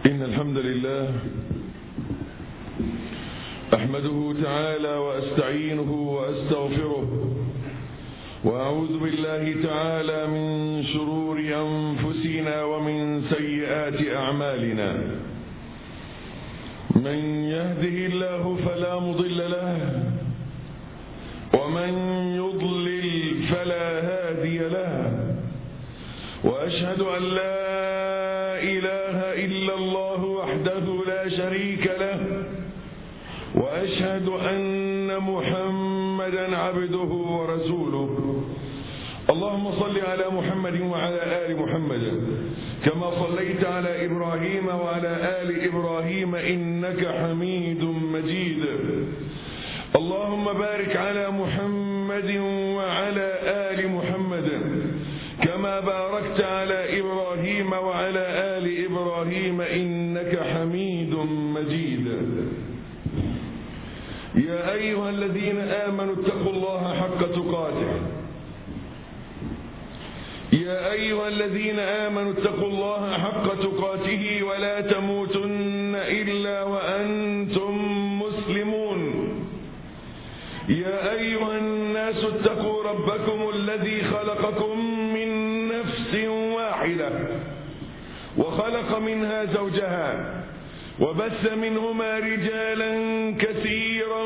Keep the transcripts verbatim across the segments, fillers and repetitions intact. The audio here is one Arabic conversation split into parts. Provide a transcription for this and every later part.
إن الحمد لله أحمده تعالى وأستعينه وأستغفره، وأعوذ بالله تعالى من شرور أنفسنا ومن سيئات أعمالنا. من يهده الله فلا مضل له، ومن يضلل فلا هادي له، وأشهد أن لا إله إلا الله وحده لا شريك له، وأشهد أن محمدا عبده ورسوله. اللهم صل على محمد وعلى آل محمد كما صليت على إبراهيم وعلى آل إبراهيم إنك حميد مجيد. اللهم بارك على محمد وعلى آل محمد كما باركت على إبراهيم وعلى آل إبراهيم إنك حميد مجيد. يا أيها الذين آمنوا اتقوا الله حق تقاته يا أيها الذين آمنوا اتقوا الله حق تقاته ولا تموتن إلا وأنتم مسلمون. يا أيها الناس اتقوا ربكم الذي خلقكم من نفس واحدة وخلق منها زوجها وبث منهما رجالا كثيرا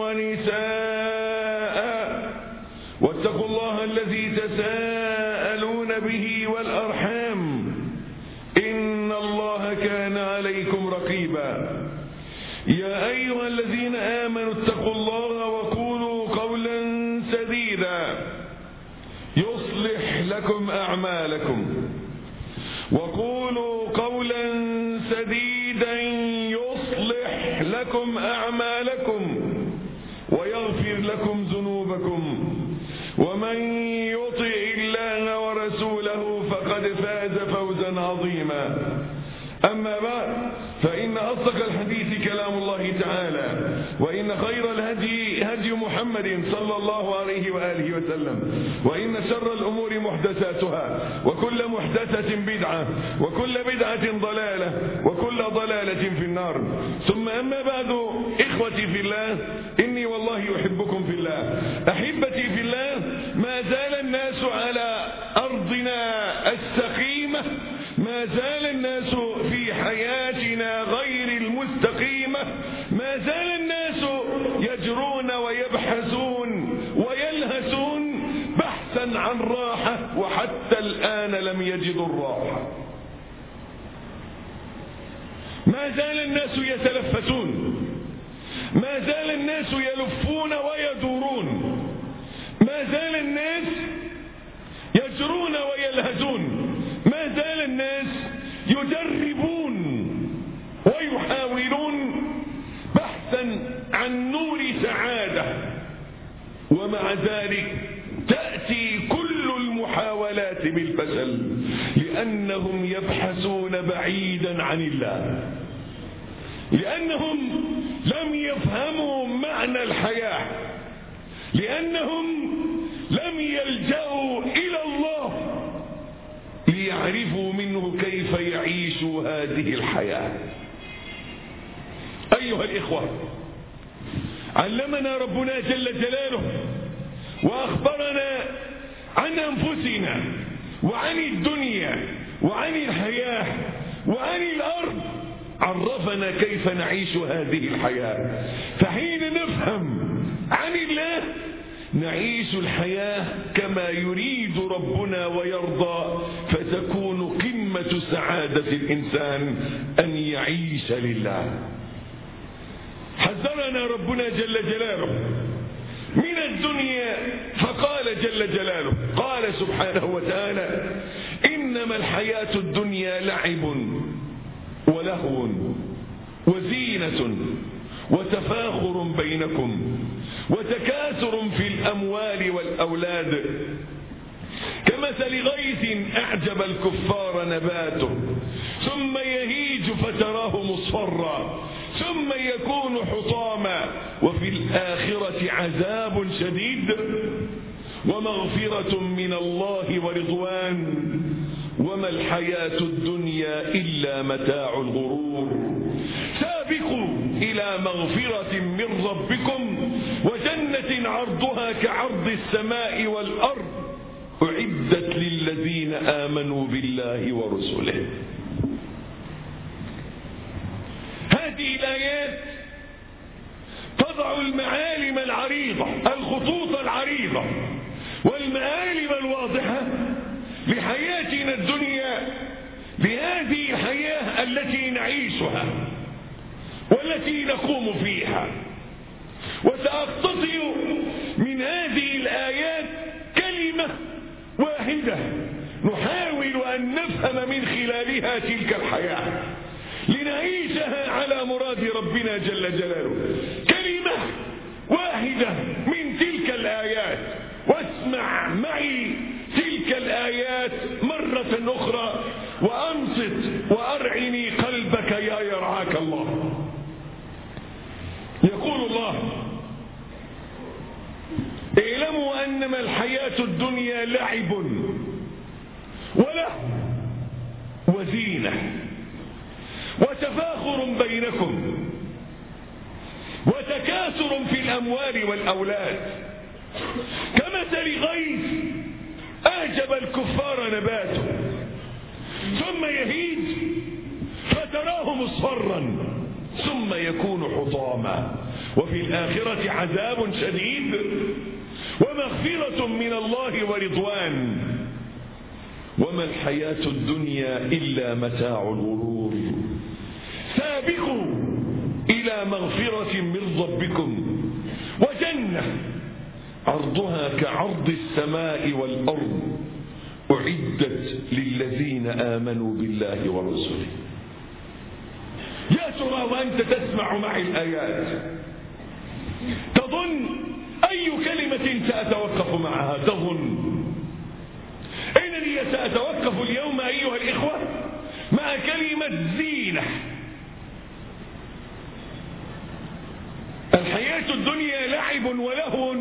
ونساء، واتقوا الله الذي تساءلون به والأرحام إن الله كان عليكم رقيبا. يا أيها الذين آمنوا اتقوا الله وقولوا قولا سديدا يصلح لكم أعمالكم وقولوا قولا سديدا يصلح لكم أعمالكم ويغفر لكم ذنوبكم، ومن يطع الله ورسوله فقد فاز فوزا عظيما. أما بعد، فإن أصدق الحديث كلام الله تعالى، وإن خير الهدي هدي محمد صلى الله عليه وآله وسلم، وإن شر الأمور محدثاتها، وكل محدثة بدعة، وكل بدعة ضلالة، وكل ضلالة في النار. ثم أما بعد، إخوتي في الله، إني والله أحبكم في الله. أحبتي في الله، ما زال الناس على أرضنا السقيمة، ما زال الناس في حياتنا غير المستقيمة، ما زال الناس يجرون ويبحثون ويلهثون بحثا عن راحة، وحتى الآن لم يجدوا الراحة. ما زال الناس يتلفتون، ما زال الناس يلفون ويدورون، ما زال الناس يجرون ويلهثون، ما زال الناس يجربون ويحاولون بحثا عن نور سعادة، ومع ذلك تأتي كل المحاولات بالفشل، لأنهم يبحثون بعيدا عن الله، لأنهم لم يفهموا معنى الحياة، لأنهم لم يلجأوا إلى الله ليعرفوا منه كيف يعيشوا هذه الحياة. أيها الإخوة، علمنا ربنا جل جلاله وأخبرنا عن أنفسنا وعن الدنيا وعن الحياة وعن الأرض، عرفنا كيف نعيش هذه الحياة. فحين نفهم عن الله نعيش الحياة كما يريد ربنا ويرضى، فتكون قمة سعادة الإنسان أن يعيش لله. حذرنا ربنا جل جلاله من الدنيا فقال جل جلاله، قال سبحانه وتعالى: إنما الحياة الدنيا لعب ولهو وزينة وتفاخر بينكم وتكاثر في الأموال والأولاد كمثل غيث أعجب الكفار نباته ثم يهيج فتراه مصفرا ثم يكون حطاما وفي الآخرة عذاب شديد ومغفرة من الله ورضوان وما الحياة الدنيا إلا متاع الغرور سابقوا إلى مغفرة من ربكم وجنة عرضها كعرض السماء والأرض أعدت للذين آمنوا بالله ورسله. هذه الآيات تضع المعالم العريضة، الخطوط العريضة والمعالم الواضحة لحياتنا الدنيا، لهذه الحياة التي نعيشها والتي نقوم فيها. وسأقتطع من هذه الآيات كلمة واحدة نحاول أن نفهم من خلالها تلك الحياة لنعيشها على مراد ربنا جل جلاله. كلمة واحدة من تلك الآيات، واسمع معي تلك الآيات مرة أخرى وأنصت وأرعني قلبك يا يرعاك الله. يقول الله: اعلموا أنما الحياة الدنيا لعب ولهو وزينة وتفاخر بينكم وتكاثر في الأموال والأولاد كمثل غيث أعجب الكفار نباته ثم يهيج فتراه مصفرا ثم يكون حطاما وفي الآخرة عذاب شديد ومغفرة من الله ورضوان وما الحياة الدنيا إلا متاع الغرور. سابقوا إلى مغفرة من ربكم وجنة عرضها كعرض السماء والأرض أعدت للذين آمنوا بالله ورسله. يا ترى وأنت تسمع معي الآيات تظن أي كلمة سأتوقف معها؟ تظن إنني سأتوقف اليوم أيها الإخوة مع كلمة زينة. الحياة الدنيا لعب ولهو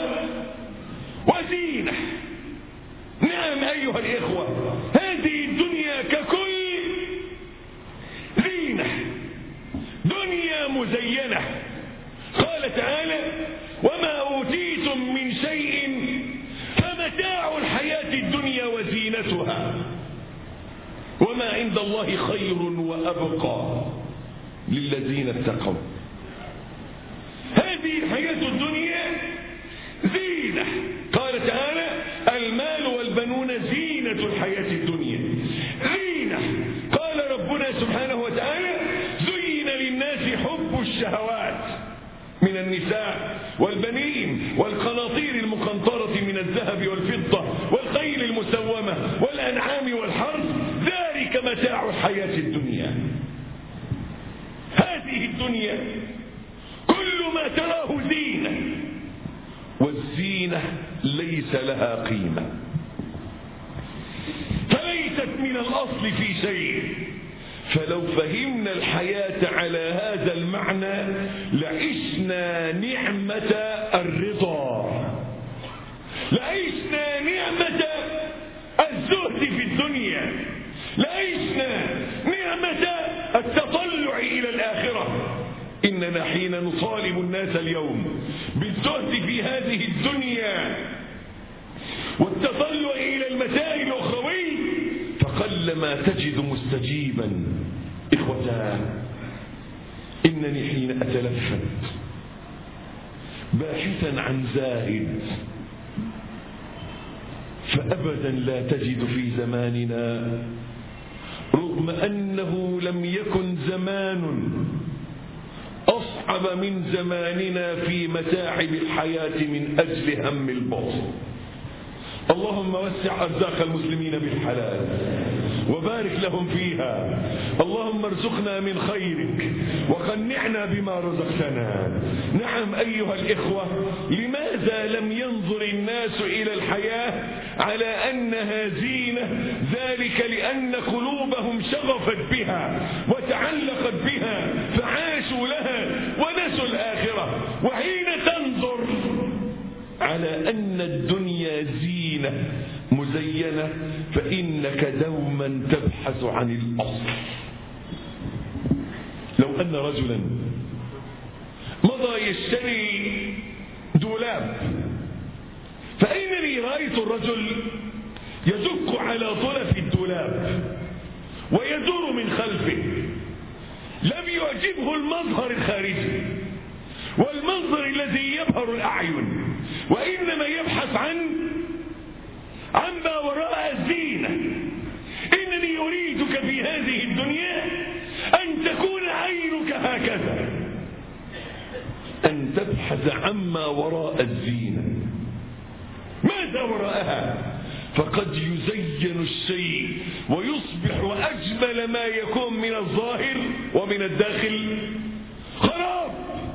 وزينة. نعم أيها الإخوة، هذه الدنيا ككل زينة، دنيا مزينة. قال تعالى: وما أوتيتم من شيء فمتاع الحياة الدنيا وزينتها وما عند الله خير وأبقى للذين اتقوا. هذه الحياة الدنيا زينة. قال تعالى: المال والبنون زينة الحياة الدنيا. زينة. قال ربنا سبحانه وتعالى: زين للناس حب الشهوات من النساء والبنين والقناطير المقنطرة من الذهب والفضة والخيل المسومة والأنعام والحرث ذلك متاع الحياة الدنيا. هذه الدنيا كل ما تراه زينة، والزينة ليس لها قيمة، فليست من الأصل في شيء. فلو فهمنا الحياة على هذا المعنى لعشنا نعمة الرضا، لعشنا نعمة الزهد في الدنيا، لعشنا نعمة التطلع إلى الآخرة. إننا حين نطالب الناس اليوم بالزهد في هذه الدنيا والتطلع إلى المتاع الأخروي فقلما تجد مستجيبا. إخوتان، إنني حين أتلفت باحثا عن زاهد فأبدا لا تجد في زماننا، رغم أنه لم يكن زمان أصعب من زماننا في متاعب الحياة من أجل هم البطن. اللهم وسع أرزاق المسلمين بالحلال وبارك لهم فيها. اللهم ارزقنا من خيرك وقنعنا بما رزقتنا. نعم أيها الإخوة، لماذا لم ينظر الناس إلى الحياة على أنها زينة؟ ذلك لأن قلوبهم شغفت بها وتعلقت بها فعاشوا لها ونسوا الآخرة. وحين تنظر على أن الدنيا زينة مزينة المزينة فإنك دوما تبحث عن الأصل. لو أن رجلا مضى يشتري دولاب، فإنني رأيت الرجل يدق على طرف الدولاب ويدور من خلفه، لم يعجبه المظهر الخارجي والمنظر الذي يبهر الأعين، وإنما يبحث عن عما وراء الزينة. إنني أريدك في هذه الدنيا أن تكون عينك هكذا، أن تبحث عما وراء الزينة. ماذا وراءها؟ فقد يزين الشيء ويصبح أجمل ما يكون من الظاهر ومن الداخل خراب.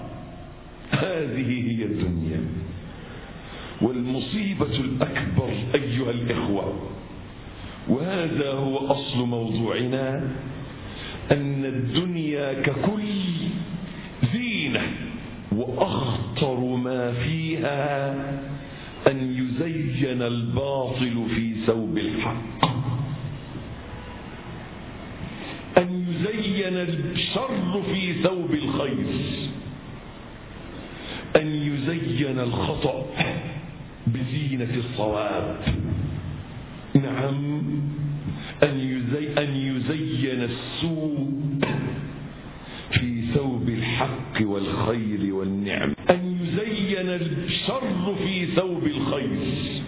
هذه هي الدنيا. والمصيبة الأكبر أيها الإخوة، وهذا هو أصل موضوعنا، أن الدنيا ككل زينة، وأخطر ما فيها أن يزين الباطل في ثوب الحق، أن يزين الشر في ثوب الخير، أن يزين الخطأ بزينة الصواب. نعم، أن يزين, أن يزين السوء في ثوب الحق والخير والنعم، أن يزين الشر في ثوب الخير،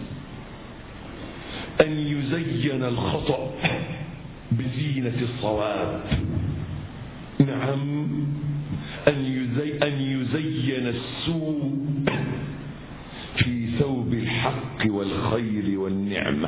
أن يزين الخطأ بزينة الصواب. نعم، أن يزين, أن يزين السوء في ثوب الحق والخير والنعمة.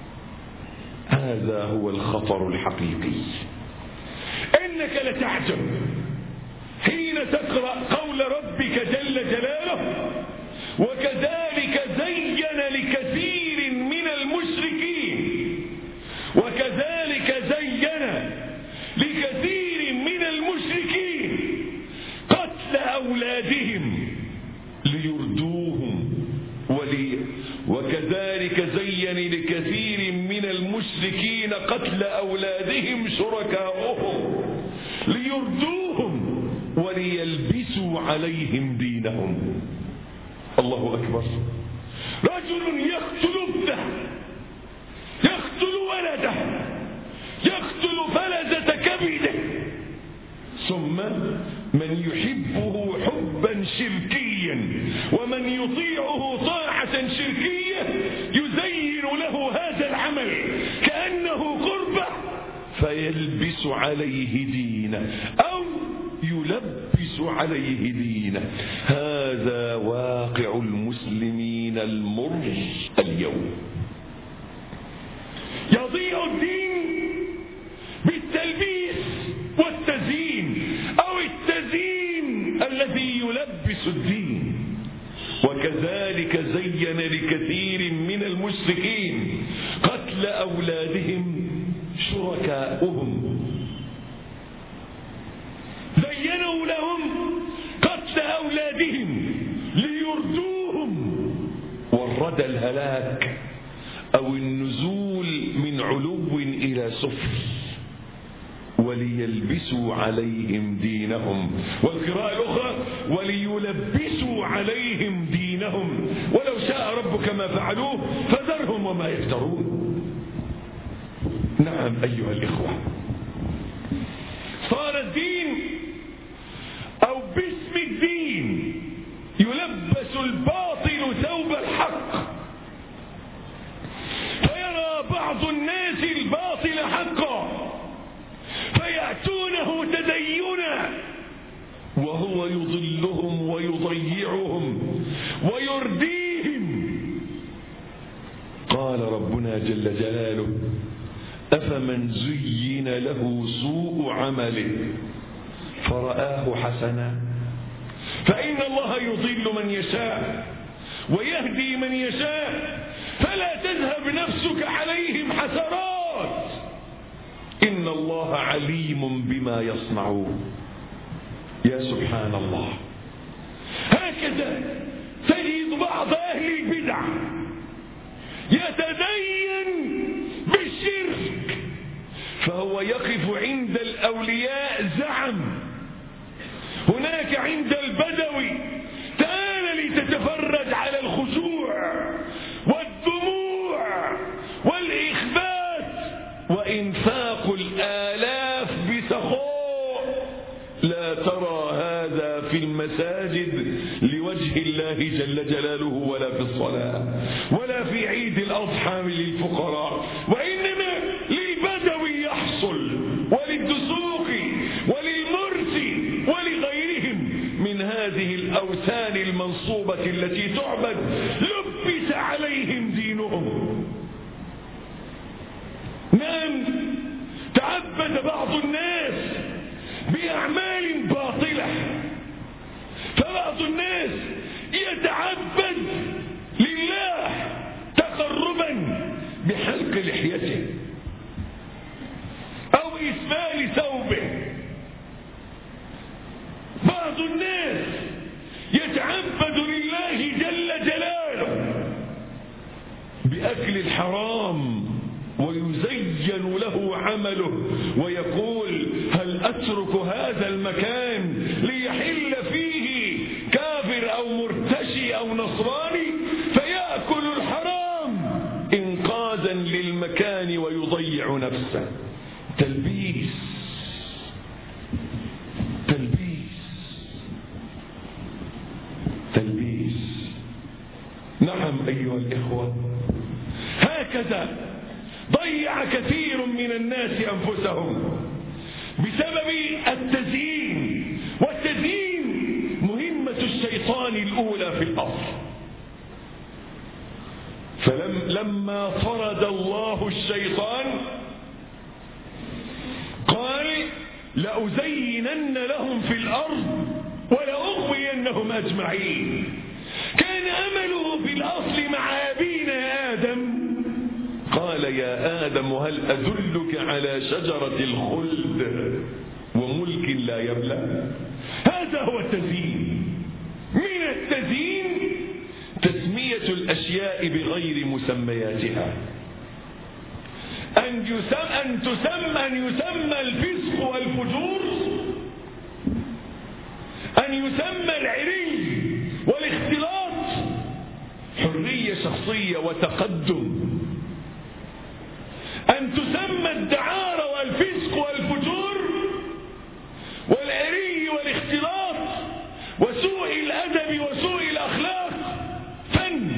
هذا هو الخطر الحقيقي. إنك لتعجب حين تقرأ قول ربك جل جلاله: وكذلك زين لكثير من المشركين وكذلك زين لكثير من المشركين قتل أولادهم ليردوهم ولي وكذلك زين لكثير من المشركين قتل أولادهم شركاؤهم ليردوهم وليلبسوا عليهم دينهم. الله أكبر. رجل يقتل ابنه، يقتل ولده، يقتل فلذة كبده، ثم من يحبه حبا شركيا ومن يطيعه طاعة شركية يزين له هذا العمل كأنه قربة فيلبس عليه دينه أو يلبس عليه دينه. هذا واقع المسلمين المر اليوم. يضيع الدين بالتلبيس والتزيين أو التزيين الذي يلبس الدين. وكذلك زين لكثير من المشركين قتل أولادهم شركاؤهم، زينوا لهم قتل أولادهم ليردوهم والردى الهلاك أو النزول من علو إلى سفل وليلبسوا عليهم دينهم. والقراءة الأخرى وليلبسوا عليهم دينهم ولو شاء ربك ما فعلوه فذرهم وما يفترون. نعم أيها الإخوة، صار الدين أو باسم الدين يلبس الباطل ثوب الحق، فيرى بعض الناس الباطل حقا فيأتونه تدينا وهو يضلهم ويضيعهم ويرديهم. قال ربنا جل جلاله: أفمن زين له سوء عمله فرآه حسنا فإن الله يضل من يشاء ويهدي من يشاء فلا تذهب نفسك عليهم حسرات إن الله عليم بما يصنعون. يا سبحان الله، هكذا تجد بعض أهل البدع يتدين بالشرك، فهو يقف عند الأولياء زعم. هناك عند البدوي تعال لتتفرج على الخشوع والدموع والإخبات وإنفاق الآلاف بسخاء، لا ترى هذا في المساجد لوجه الله جل جلاله، ولا في الصلاة، ولا في عيد الأضحى للفقراء، وإنما للبدوي يحصل، وللدسوقي وللمرسي ولغيرهم من هذه الأوثان المنصوبة التي تعبد، لبس عليهم دينهم. نعم، تعبد بعض الناس بأعمال باطلة، فبعض الناس يتعبد لله تقربا بحلق لحيته أو إسبال ثوبه. بعض الناس يتعبد لله جل جلاله بأكل الحرام ويزين له عمله، ويقول هل أترك هذا المكان ليحل فيه كافر أو مرتشي أو نصراني فيأكل الحرام إنقاذا للمكان ويضيع نفسه. تلبيس تلبيس تلبيس. نعم أيها الإخوة، هكذا ضيع كثير من الناس أنفسهم بسبب التزيين، والتزيين مهمة الشيطان الأولى في الأصل. فلما طرد الله الشيطان قال لأزينن لهم في الأرض ولأغوينهم أجمعين. كان أمله في الأصل مع أبينا آدم، قال يا آدم هل أدلك على شجرة الخلد وملك لا يبلى. هذا هو التزيين. من التزيين تسمية الأشياء بغير مسمياتها، أن يسمى, أن تسمى, أن يسمى الفسق والفجور، أن يسمى العري والاختلاط حرية شخصية وتقدم، أن تسمى الدعارة والفسق والفجور والعري والاختلاط وسوء الأدب وسوء الأخلاق فن،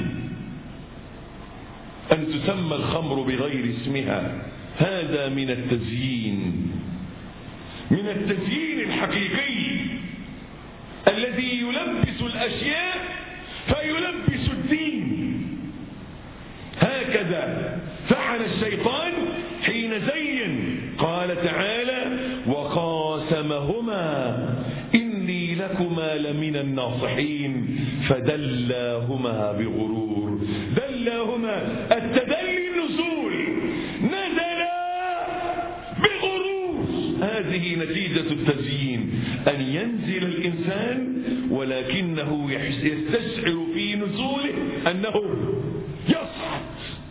أن تسمى الخمر بغير اسمها. هذا من التزيين، من التزيين الحقيقي الذي يلبس الأشياء فيلبس الدين. هكذا فعل الشيطان حين زين. قال تعالى وقاسمهما إني لكما لمن الناصحين فدلاهما بغرور. دلاهما التدلي النزول، نزلا بغرور. هذه نتيجة التزيين، أن ينزل الإنسان ولكنه يستشعر في نزوله أنه يصعد،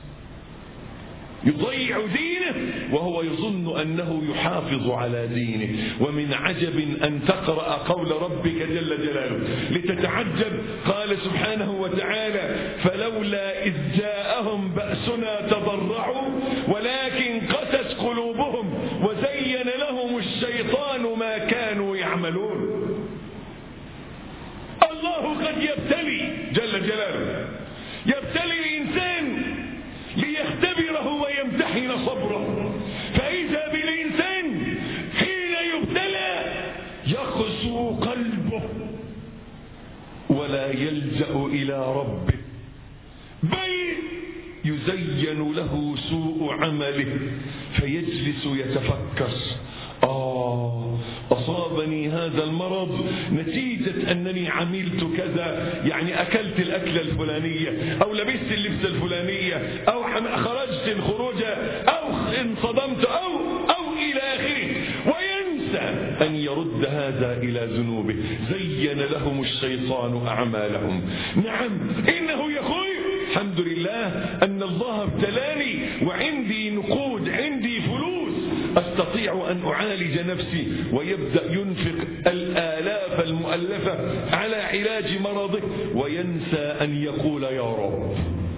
يضيع دينه وهو يظن أنه يحافظ على دينه. ومن عجب أن تقرأ قول ربك جل جلاله لتتعجب. قال سبحانه وتعالى فلولا إذ جاءهم بأسنا تضرعوا ولكن قست قلوبهم وزين لهم الشيطان ما كانوا يعملون. الله قد يبتلي جل جلاله، يبتلي الإنسان ليختبره ويمتحن صبره. فإذا بالإنسان حين يبتلى يقسو قلبه ولا يلجأ إلى ربه، بل يزين له سوء عمله فيجلس يتفكر آه أصابني هذا المرض نتيجة أنني عملت كذا، يعني أكلت الأكلة الفلانية أو لبست اللبسة الفلانية أو خرجت الخروجة أو انصدمت أو أو إلى آخره، وينسى أن يرد هذا إلى ذنوبه. زين لهم الشيطان أعمالهم. نعم إنه يقول الحمد لله أن الله ابتلاني وعندي نقود، عندي فلوس أستطيع أن أعالج نفسي، ويبدأ ينفق الآلاف المؤلفة على علاج مرضه وينسى أن يقول يا رب.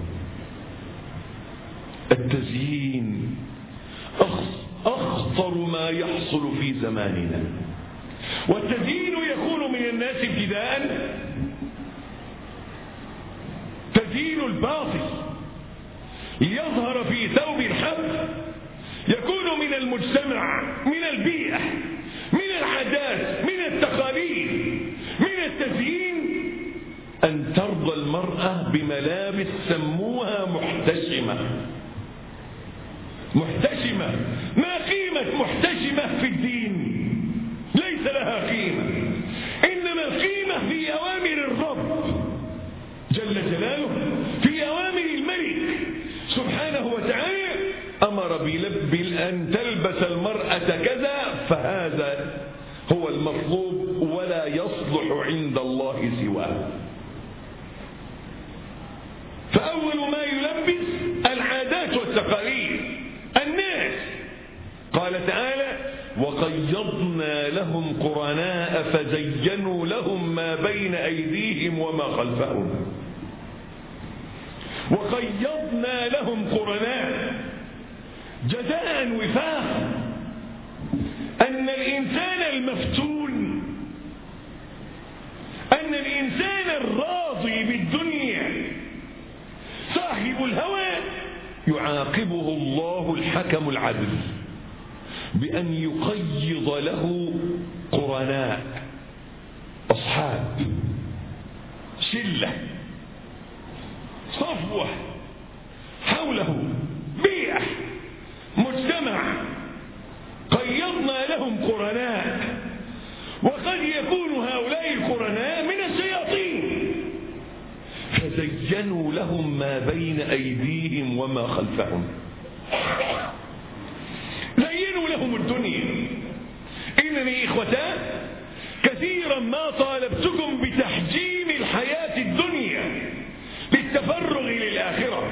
التزيين أخطر ما يحصل في زماننا، والتزيين يكون من الناس ابتداء تزيين الباطل ليظهر في ثوب الحق، يكون من المجتمع، من البيئة، من العادات، من التقاليد، من التزيين أن ترضى المرأة بملابس سموها محتشمة. محتشمة، ما قيمة محتشمة في الدين؟ ليس لها قيمة، إنما القيمة في أوامر الرب جل جلاله، في أوامر الملك سبحانه وتعالى. أمر بلب أن تلبس المرأة كذا، فهذا هو المطلوب ولا يصلح عند الله سواه. فأول ما يلبس العادات والتقاليد الناس. قال تعالى وقيضنا لهم قرناء فزينوا لهم ما بين أيديهم وما خلفهم. وقيضنا لهم قرناء جزاء وفاقا أن الإنسان المفتون، أن الإنسان الراضي بالدنيا صاحب الهوى يعاقبه الله الحكم العدل بأن يقيض له قرناء، أصحاب، شلة، صفوة حوله، بيئة، مجتمع. قيضنا لهم قرناء، وقد يكون هؤلاء القرناء من الشياطين. فزينوا لهم ما بين أيديهم وما خلفهم، زينوا لهم الدنيا. إنني إخوتان كثيرا ما طالبتكم بتحجيم الحياة الدنيا للتفرغ للآخرة.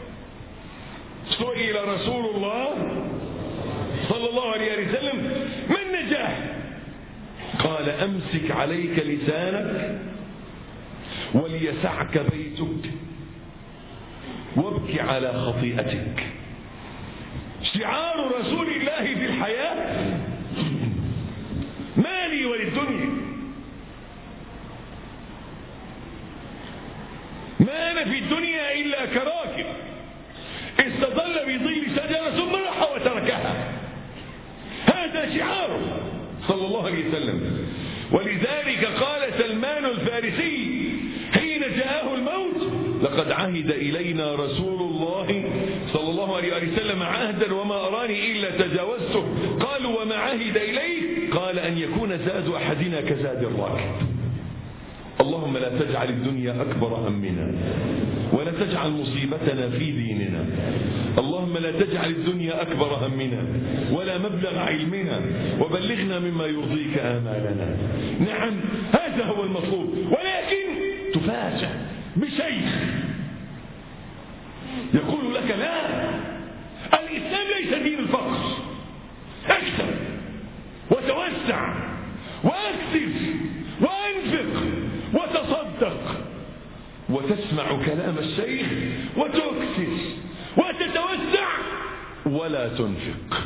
سئل رسول الله صلى الله عليه وسلم ما النجاح؟ قال أمسك عليك لسانك وليسعك بيتك وابك على خطيئتك. شعار رسول الله في الحياة مالي وللدنيا، ما أنا في الدنيا إلا كراكب استظل بظل شجرة ثم راح وتركها. هذا شعاره صلى الله عليه وسلم. ولذلك قال سلمان الفارسي حين جاءه الموت لقد عهد إلينا رسول الله صلى الله عليه وسلم عهدا وما أراني إلا تجاوزته. قالوا وما عهد إليه؟ قال أن يكون زاد أحدنا كزاد الراكب. اللهم لا تجعل الدنيا أكبر همنا ولا تجعل مصيبتنا في ديننا. اللهم لا تجعل الدنيا أكبر همنا ولا مبلغ علمنا، وبلغنا مما يرضيك آمالنا. نعم هذا هو المطلوب. ولكن تفاجأ بشيخ يقول لك لا، الإسلام ليس دين الفقر، اكسب وتوسع وأكسب وأنفق وتصدق. وتسمع كلام الشيخ وتكسر وتتوسع ولا تنفق،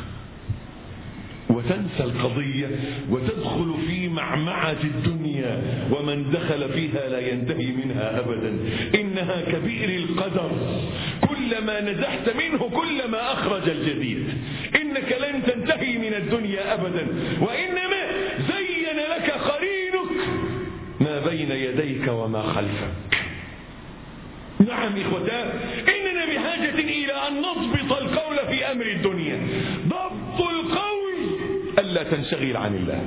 وتنسى القضية وتدخل في معمعة الدنيا، ومن دخل فيها لا ينتهي منها أبدا. إنها كبئر القدر، كلما نزحت منه كلما أخرج الجديد. إنك لن تنتهي من الدنيا أبدا، وإنما زين لك قرينك ما بين يديك وما خلفك. نعم إخوتان، إننا بحاجة إلى أن نضبط القول في أمر الدنيا. ضبط القول ألا تنشغل عن الله،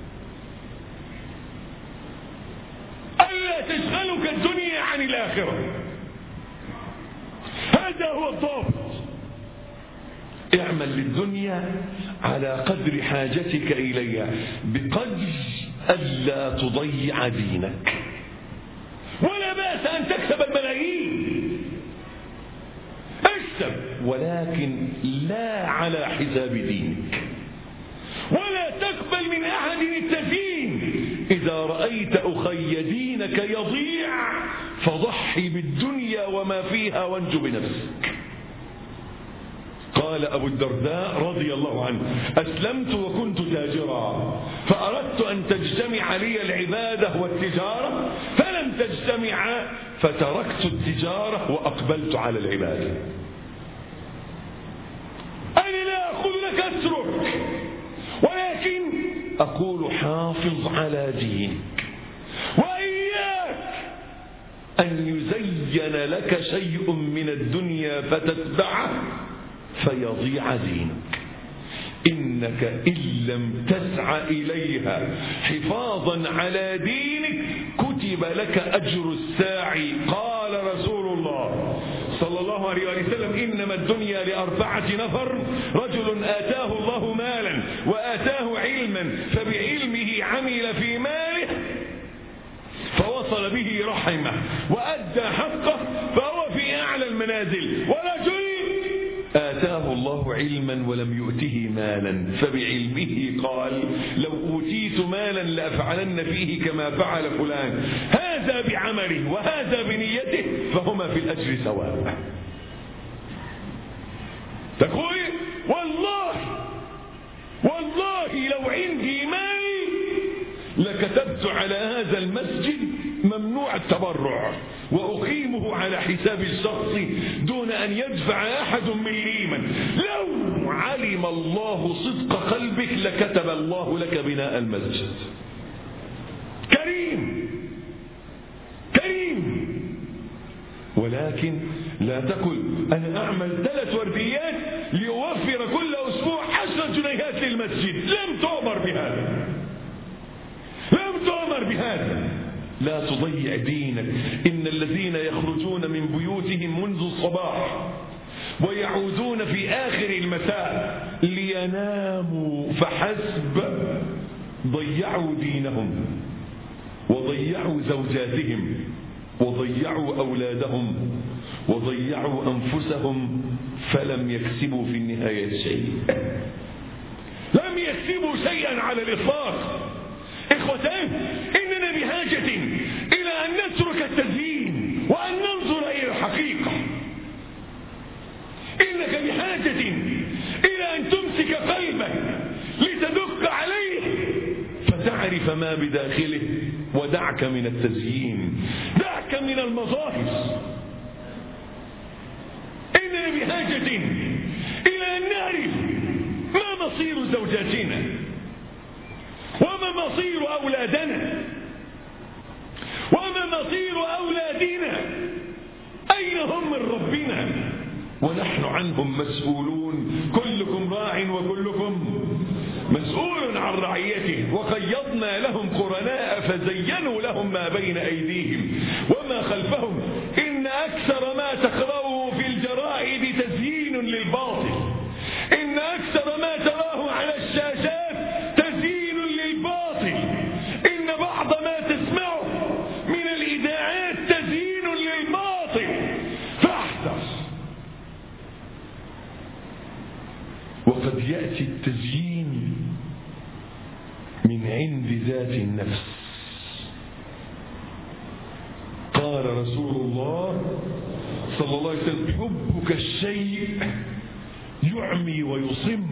ألا تشغلك الدنيا عن الآخرة. هذا هو الضابط. اعمل للدنيا على قدر حاجتك إليها، بقدر ألا تضيع دينك. ولا بأس أن تكسب الملايين، اكسب، ولكن لا على حساب دينك. ولا تقبل من أحد التزيين. إذا رأيت أخي دينك يضيع فضحي بالدنيا وما فيها وانج بنفسك. قال أبو الدرداء رضي الله عنه: أسلمت وكنت تاجرا، فأردت أن تجتمع لي العبادة والتجارة فلم تجتمع، فتركت التجارة وأقبلت على العبادة. أنا لا أقول لك اترك، ولكن أقول حافظ على دينك، وإياك أن يزين لك شيء من الدنيا فتتبعه فيضيع دينك. إنك إن لم تسعى إليها حفاظا على دينك كتب لك أجر الساعي. قال رسول الله صلى الله عليه وسلم: إنما الدنيا لأربعة نفر: رجل آتاه الله مالا وآتاه علما فبعلمه عمل في ماله فوصل به رحمه وأدى حقه فهو في أعلى المنازل، ورجل آتاه الله علما ولم يؤته مالا فبعلمه قال: لو أوتيت مالا لأفعلن فيه كما فعل فلان. هذا بعمله وهذا بنيته فهما في الأجر سواء. تقول: والله والله لو عندي مال لكتبت على هذا المسجد ممنوع التبرع وأقيمه على حساب الشخص دون أن يدفع أحد مليما. لو علم الله صدق قلبك لكتب الله لك بناء المسجد. كريم كريم. ولكن لا تقل: أنا أعمل ثلاث ورديات لأوفر كل أسبوع عشرة جنيهات للمسجد. لم تؤمر بهذا، لم تؤمر بهذا. لا تضيع دينك. إن الذين يخرجون من بيوتهم منذ الصباح ويعودون في آخر المساء ليناموا فحسب ضيعوا دينهم وضيعوا زوجاتهم وضيعوا أولادهم وضيعوا أنفسهم فلم يكسبوا في النهاية شيء. لم يكسبوا شيئا على الإطلاق. إخوتان، إننا بحاجة إلى أن نترك التزيين وأن ننظر إلى الحقيقة. إنك بحاجة إلى أن تمسك قلبك لتدق عليه فتعرف ما بداخله، ودعك من التزيين، دعك من المظاهر. إننا بحاجة إلى أن نعرف ما مصير زوجاتنا وما مصير أولادنا وما مصير أولادنا. أين هم من ربنا ونحن عنهم مسؤولون. كلكم راع وكلكم مسؤول عن رعيته. وقيضنا لهم قرناء فزينوا لهم ما بين أيديهم وما خلفهم. إن أكثر ما تقرأه في الجرائد تزيين للباطل. إن أكثر ما تراه على الشاشات تزيين للباطل. إن بعض ما تسمعه من الإذاعات تزيين للباطل. فاحذر. وقد يأتي التزيين من عند ذات النفس. قال رسول الله صلى الله عليه وسلم: حبك الشيء يعمي ويصم.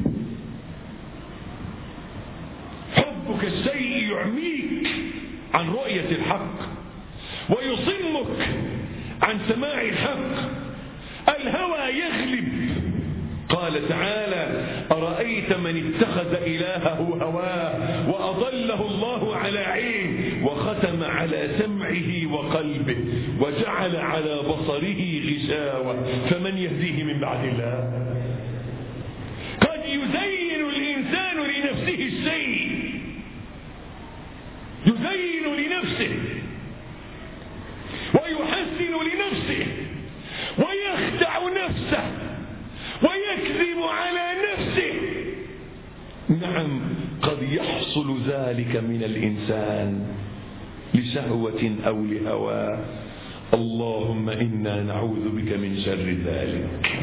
حبك الشيء يعميك عن رؤية الحق ويصمك عن سماع الحق. الهوى يغلب. قال تعالى: أرأيت من اتخذ إلهه هواه وأضله الله على علم وختم على سمعه وقلبه وجعل على بصره غشاوة فمن يهديه من بعد الله. قد يزين الإنسان لنفسه الشيء، يزين لنفسه ويحسن لنفسه ويخدع نفسه ويكذب على نفسه. نعم، قد يحصل ذلك من الإنسان لشهوة أو لهوى اللهم إنا نعوذ بك من شر ذلك.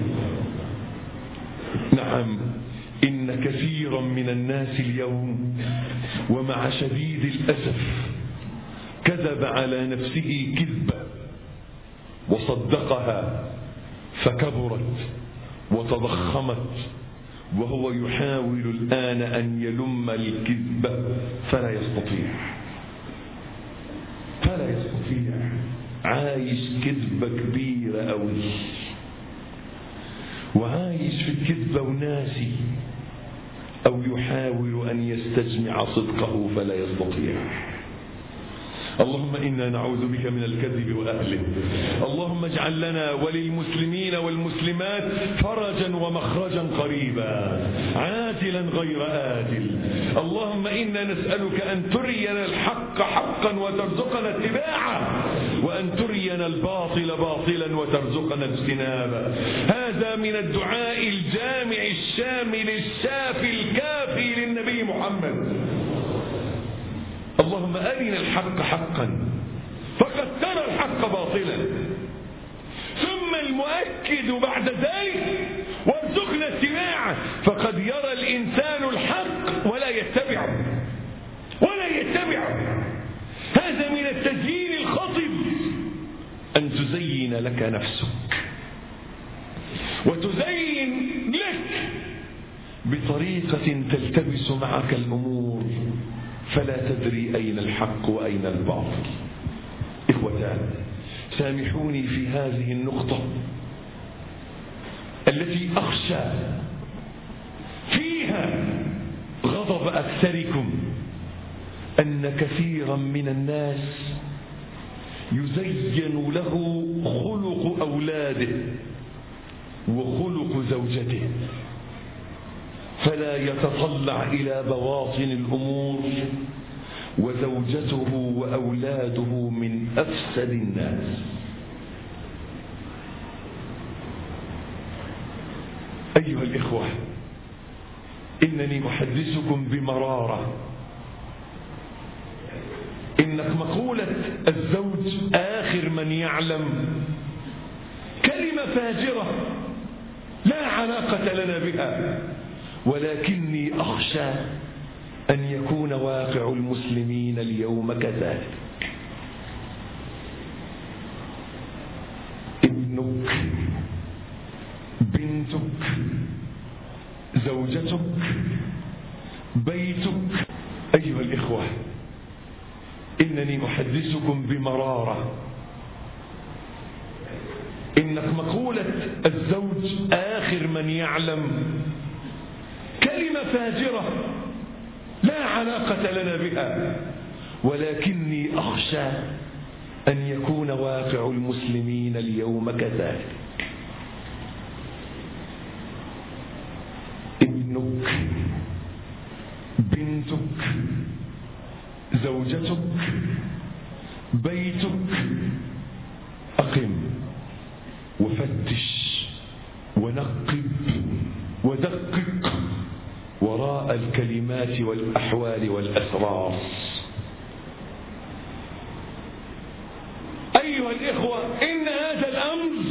نعم، إن كثيرا من الناس اليوم ومع شديد الأسف كذب على نفسه كذبة وصدقها فكبرت وتضخمت، وهو يحاول الآن أن يلم الكذبة فلا يستطيع فلا يستطيع عايش كذبة كبيرة أوي، وعايش في الكذبة وناسي، أو يحاول أن يستجمع صدقه فلا يستطيع. اللهم إنا نعوذ بك من الكذب وأهله. اللهم اجعل لنا وللمسلمين والمسلمات فرجا ومخرجا قريبا عاجلا غير آجل. اللهم إنا نسألك أن ترينا الحق حقا وترزقنا اتباعه، وأن ترينا الباطل باطلا وترزقنا اجتنابه. هذا من الدعاء الجامع الشامل الشافي الكافي للنبي محمد. اللهم أرنا الحق حقا فقد ترى الحق باطلا، ثم المؤكد بعد ذلك وارزقنا اتباعه، فقد يرى الإنسان الحق ولا يتبعه ولا يتبعه. هذا من التزيين الخطب، أن تزين لك نفسك وتزين لك بطريقة تلتبس معك الأمور فلا تدري أين الحق وأين الباطل. إخوتان، سامحوني في هذه النقطة التي أخشى فيها غضب أكثركم، أن كثيرا من الناس يزين له خلق أولاده وخلق زوجته، فلا يتطلع إلى بواطن الأمور، وزوجته وأولاده من أفسد الناس. أيها الإخوة، إنني أحدثكم بمرارة إنك مقولة الزوج آخر من يعلم كلمة فاجرة لا علاقة لنا بها، ولكني أخشى أن يكون واقع المسلمين اليوم كذلك. ابنك، بنتك، زوجتك، بيتك. أيها الإخوة، إنني أحدثكم بمرارة إنك مقولة الزوج آخر من يعلم كلمة فاجرة لا علاقة لنا بها، ولكني أخشى أن يكون واقع المسلمين اليوم كذلك. ابنك، بنتك، زوجتك، بيتك. أقم وفتش ونقب ودقق وراء الكلمات والأحوال والأسرار. أيها الإخوة، إن هذا الأمر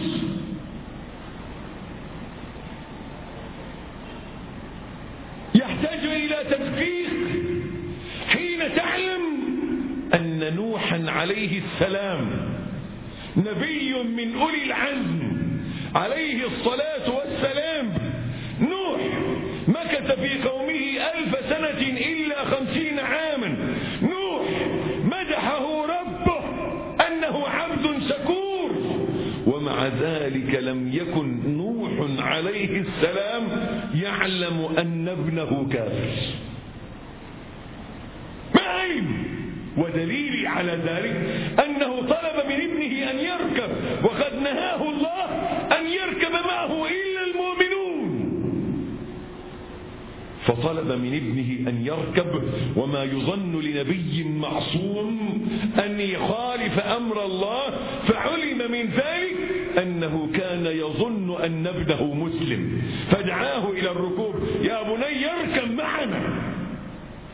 يحتاج إلى تدقيق حين تعلم أن نوحا عليه السلام نبي من أولي العزم عليه الصلاة والسلام، نوح مكث في قومه ألف سنة إلا خمسين عاما. نوح مدحه ربه أنه عبد شكور، ومع ذلك لم يكن نوح عليه السلام يعلم أن ابنه كافر. ما علم، ودليل على ذلك أنه طلب من ابنه أن يركب، وقد نهاه الله أن يركب معه إلا المؤمنون، فطلب من ابنه أن يركب، وما يظن لنبي معصوم أن يخالف أمر الله، فعلم من ذلك أنه كان يظن أن ابنه مسلم، فدعاه إلى الركوب: يا بني يركب معنا.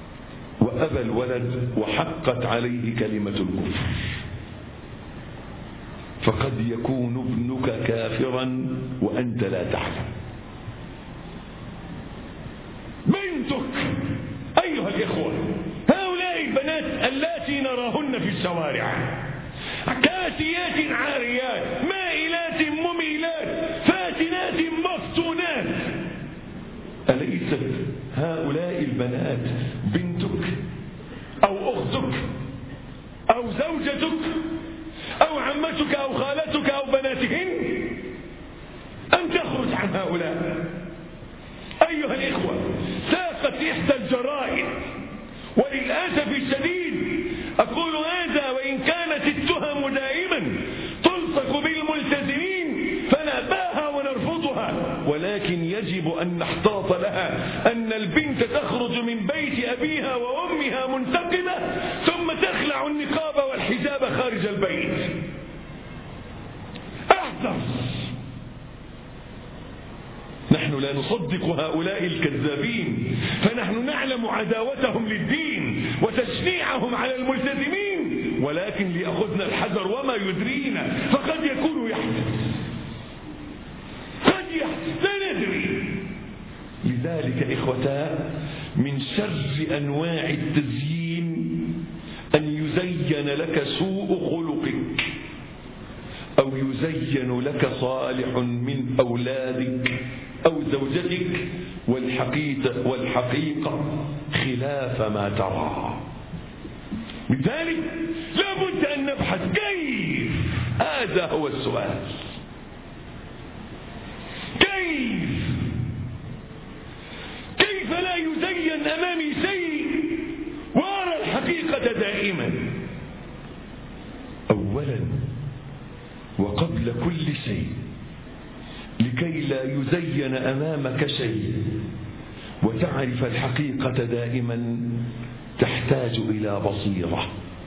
وأبى الولد وحقت عليه كلمة الكفر. فقد يكون ابنك كافرا وأنت لا تعلم. بنتك أيها الإخوة، هؤلاء البنات اللاتي نراهن في الشوارع كاسيات عاريات مائلات مميلات فاتنات مفتونات، أليست هؤلاء البنات بنتك أو أختك أو زوجتك أو عمتك أو خالتك أو بناتهن؟ أن تخرج عن هؤلاء. أيها الإخوة، ساقت إحدى الجرائد، وللأسف الشديد أقول هذا وإن كانت التهم دائما تلصق بالملتزمين فنأباها ونرفضها، ولكن يجب أن نحتاط لها أن البنت تخرج من بيت أبيها وأمها منتقبة ثم تخلع النقاب والحجاب خارج البيت. احذر. نحن لا نصدق هؤلاء الكذابين، فنحن نعلم عداوتهم للدين وتشنيعهم على الملتزمين، ولكن ليأخذنا الحذر وما يدرينا، فقد يكون يحدث، قد يحدث لا ندري. لذلك إخوتا، من شر أنواع التزيين أن يزين لك سوء خلقك أو يزين لك صالح من أولادك أو زوجتك والحقيقة, والحقيقة خلاف ما ترى. لذلك لابد أن نبحث كيف، هذا هو السؤال، كيف كيف لا يزين أمامي شيء وأرى الحقيقة دائما؟ أولا وقبل كل شيء، لكي لا يزين أمامك شيء وتعرف الحقيقة دائما، تحتاج إلى بصيرة،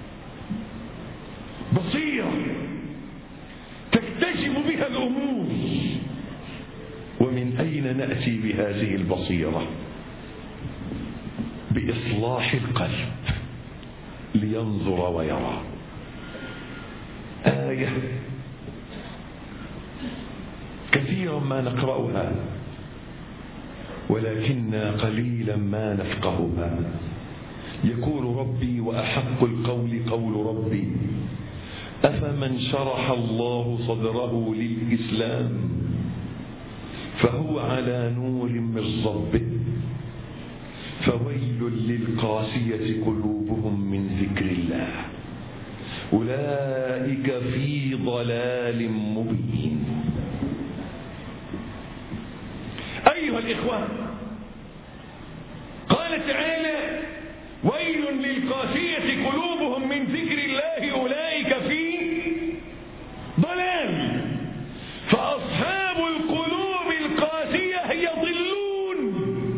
بصيرة تكتشف بها الأمور. ومن أين نأتي بهذه البصيرة؟ بإصلاح القلب لينظر ويرى. آية كثيرا ما نقرأها ولكننا قليلا ما نفقهها. يقول ربي: وأحق القول قول ربي أفمن شرح الله صدره للإسلام فهو على نور من ربه فويل للقاسية قلوبهم من ذكر الله أولئك في ضلال مبين. أيها الإخوة، قال تعالى: ويل للقاسية قلوبهم من ذكر الله أولئك في ضلال. فأصحاب القلوب القاسية يضلون.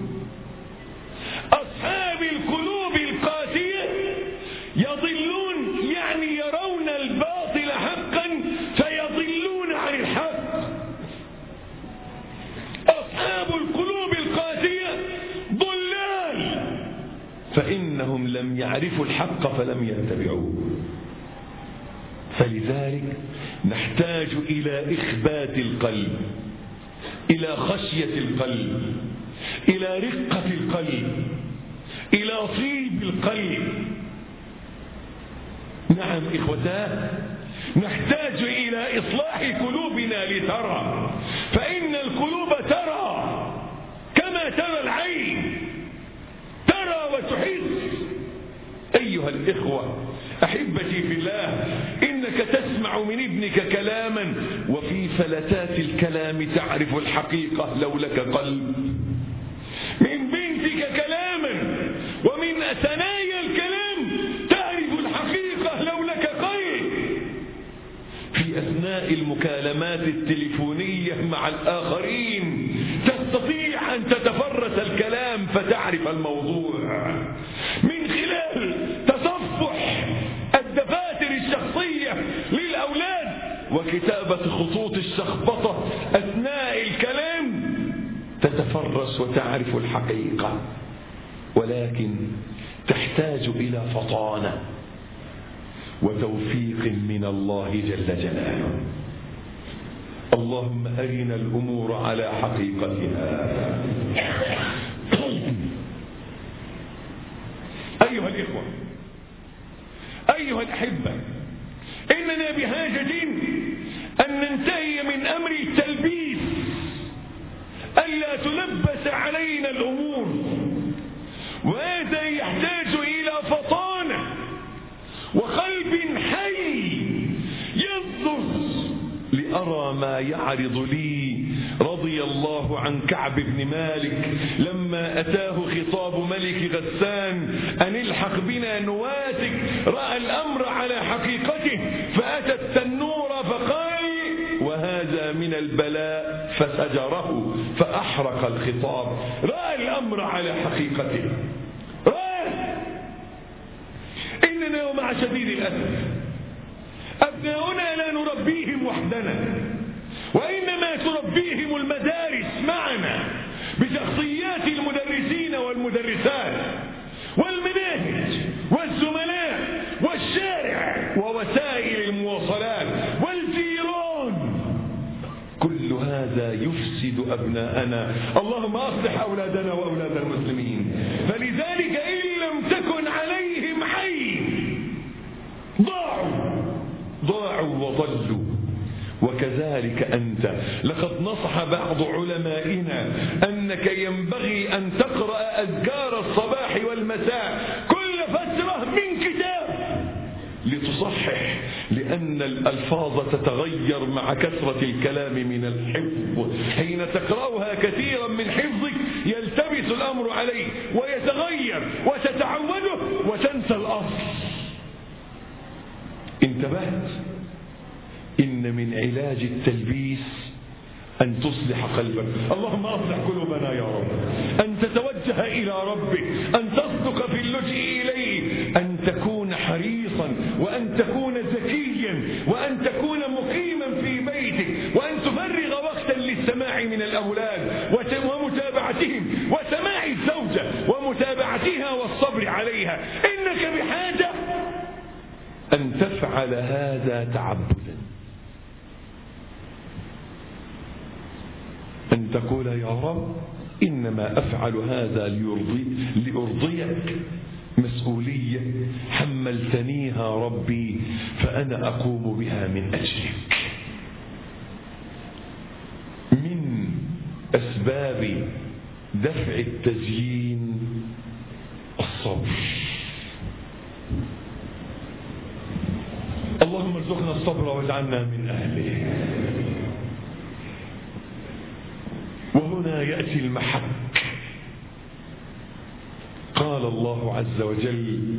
أصحاب القلوب القاسية يضلون، يعني يرون الباطل حقا فيضلون عن الحق. أصحاب القلوب القاسية ضلال، فإنهم لم يعرفوا الحق فلم يتبعوه. فلذلك نحتاج إلى إخبات القلب، إلى خشية القلب، إلى رقة القلب، إلى طيب القلب. نعم إخوتاه، نحتاج إلى إصلاح قلوبنا لترى، فإن القلوب ترى كما ترى العين، ترى وتحس. أيها الإخوة أحبتي في الله، إنك تسمع من ابنك كلاما وفي فلتات الكلام تعرف الحقيقة لو لك قلب، من بنتك كلاما ومن ثنايا الكلام تعرف الحقيقة لو لك قلب. في أثناء المكالمات التليفونية مع الآخرين تستطيع أن تتفرس الكلام فتعرف الموضوع من خلال تصفح الدفاتر الشخصية للأولاد وكتابة خطوط الشخبطة أثناء الكلام، تتفرس وتعرف الحقيقة. ولكن تحتاج إلى فطانة وتوفيق من الله جل جلاله. اللهم أرنا الأمور على حقيقتها. أيها الإخوة، أيها الأحبة، إننا بحاجة أن ننتهي من أمر التلبيس، ألا تلبس علينا الأمور، وهذا يحتاج إلى فطانة وقلب حي ينظر لأرى ما يعرض لي. رضي الله عن كعب بن مالك لما أتاه خطاب ملك غسان أن الحق بنا نواتك، رأى الأمر على حقيقته فأتى التنور فقال وهذا من البلاء فسجره فأحرق الخطاب. رأى الأمر على حقيقته. رأى. إننا ومع شديد الأسف أبناؤنا لا نربيهم وحدنا، وإنما تربيهم المدارس معنا بشخصيات المدرسين والمدرسات والمناهج والزملاء والشارع ووسائل المواصلات والجيران. كل هذا يفسد أبناءنا. اللهم أصلح أولادنا وأولاد المسلمين. فلذلك إن لم تكن عليهم عين ضاعوا ضاعوا وضلوا. وكذلك أنت، لقد نصح بعض علمائنا أنك ينبغي أن تقرأ أذكار الصباح والمساء كل فترة من كتاب لتصحح، لأن الألفاظ تتغير مع كثرة الكلام من الحفظ. حين تقرأها كثيرا من حفظك يلتبس الأمر عليك ويتغير وتتعوده وتنسى الأصل. انتبهت؟ إن من علاج التلبيس أن تصلح قلبك. اللهم أصلح قلوبنا يا رب، أن تتوجه إلى ربك، أن تصدق في اللجئ إليه، أن تكون حريصا، وأن تكون ذكيا، وأن تكون مقيما في بيتك، وأن تفرغ وقتا للسماع من الأولاد ومتابعتهم، وسماع الزوجة ومتابعتها والصبر عليها. إنك بحاجة أن تفعل هذا تعبدا، أن تقول يا رب إنما أفعل هذا ليرضي لأرضيك، مسؤولية حملتنيها ربي فأنا أقوم بها من أجلك. من أسباب دفع التزيين الصبر. اللهم ارزقنا الصبر واجعلنا من أهله. وهنا يأتي المحك. قال الله عز وجل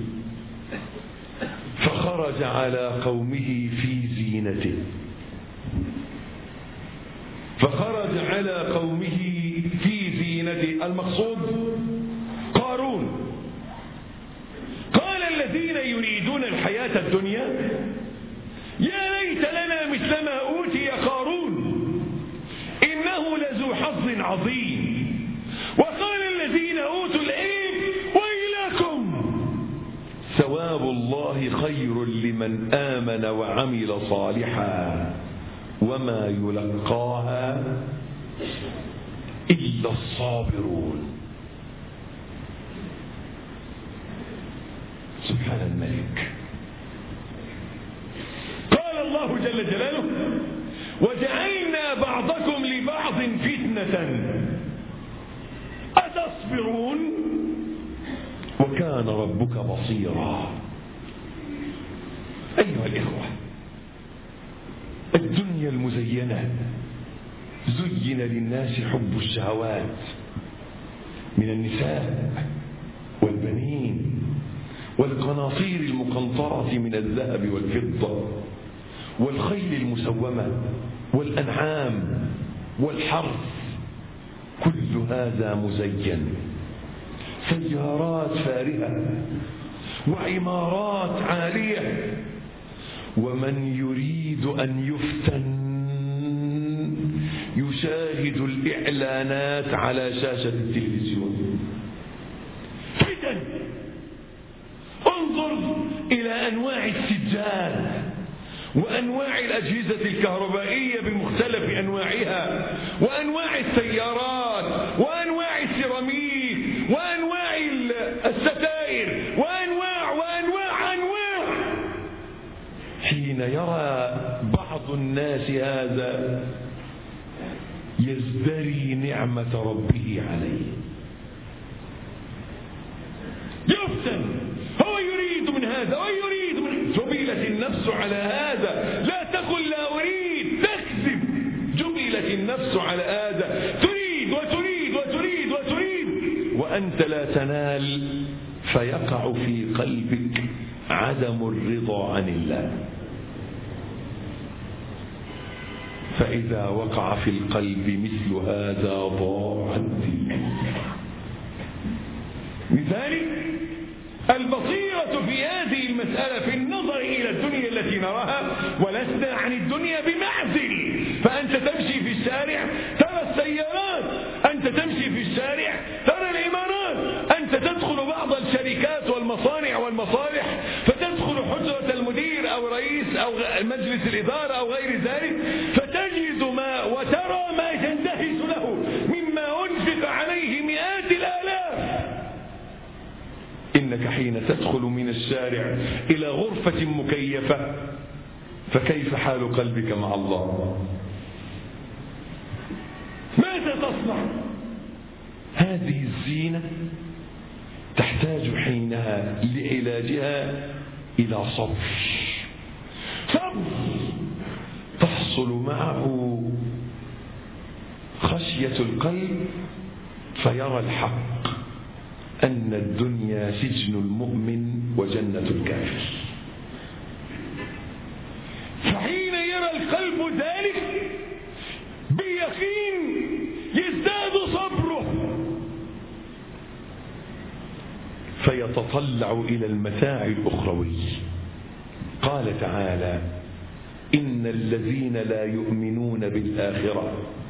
فخرج على قومه في زينته. فخرج على قومه في زينته، المقصود قارون. قال الذين يريدون الحياة الدنيا يا ليت لنا مثل ما أوتي قارون إنه لذو حظ عظيم. وقال الذين أوتوا العلم ويلكم ثواب الله خير لمن آمن وعمل صالحا وما يلقاها إلا الصابرون. سبحان الملك. قال الله جل جلاله وجعلنا بعضكم لبعض فتنة أتصبرون وكان ربك بصيرا. أيها الإخوة، الدنيا المزينة زين للناس حب الشهوات من النساء والبنين والقناطير المقنطرة من الذهب والفضة والخيل المسومة والأنعام والحرث، كل هذا مزين. سيارات فارهة وعمارات عالية. ومن يريد أن يفتن يشاهد الإعلانات على شاشة التلفزيون. فتن. انظر إلى أنواع السجاد وأنواع الأجهزة الكهربائية بمختلف أنواعها وأنواع السيارات وأنواع السيراميك وأنواع الستائر وأنواع وأنواع أنواع. حين يرى بعض الناس هذا يزدري نعمة ربه عليه، يفتن، هو يريد من هذا ويريد من جبلت النفس على هذا، لا تقل لا أريد، تكذب. جبلت النفس على هذا، تريد وتريد وتريد وتريد وأنت لا تنال، فيقع في قلبك عدم الرضا عن الله. فإذا وقع في القلب مثل هذا ضاع الدين. لذلك البصيرة في هذه المسألة في النظر إلى الدنيا التي نراها، ولسنا عن الدنيا بمعزل. فأنت تمشي في الشارع ترى السيارات، أنت تمشي في الشارع ترى العمارات، أنت تدخل بعض الشركات والمصانع والمصالح فتدخل حجرة المدير أو رئيس أو مجلس الإدارة أو غير ذلك، فتجد ما وترى ما تندهش له مما أنفق عليه مئات الآلاف. إنك حين تدخل من الشارع إلى غرفة مكيفة فكيف حال قلبك مع الله؟ ماذا تصنع؟ هذه الزينة تحتاج حينها لعلاجها إلى صبر، صبر تحصل معه خشية القلب فيرى الحق أن الدنيا سجن المؤمن وجنة الكافر. فحين يرى القلب ذلك بيقين يزداد صبره، فيتطلع إلى المتاع الأخروي. قال تعالى: إن الذين لا يؤمنون بالآخرة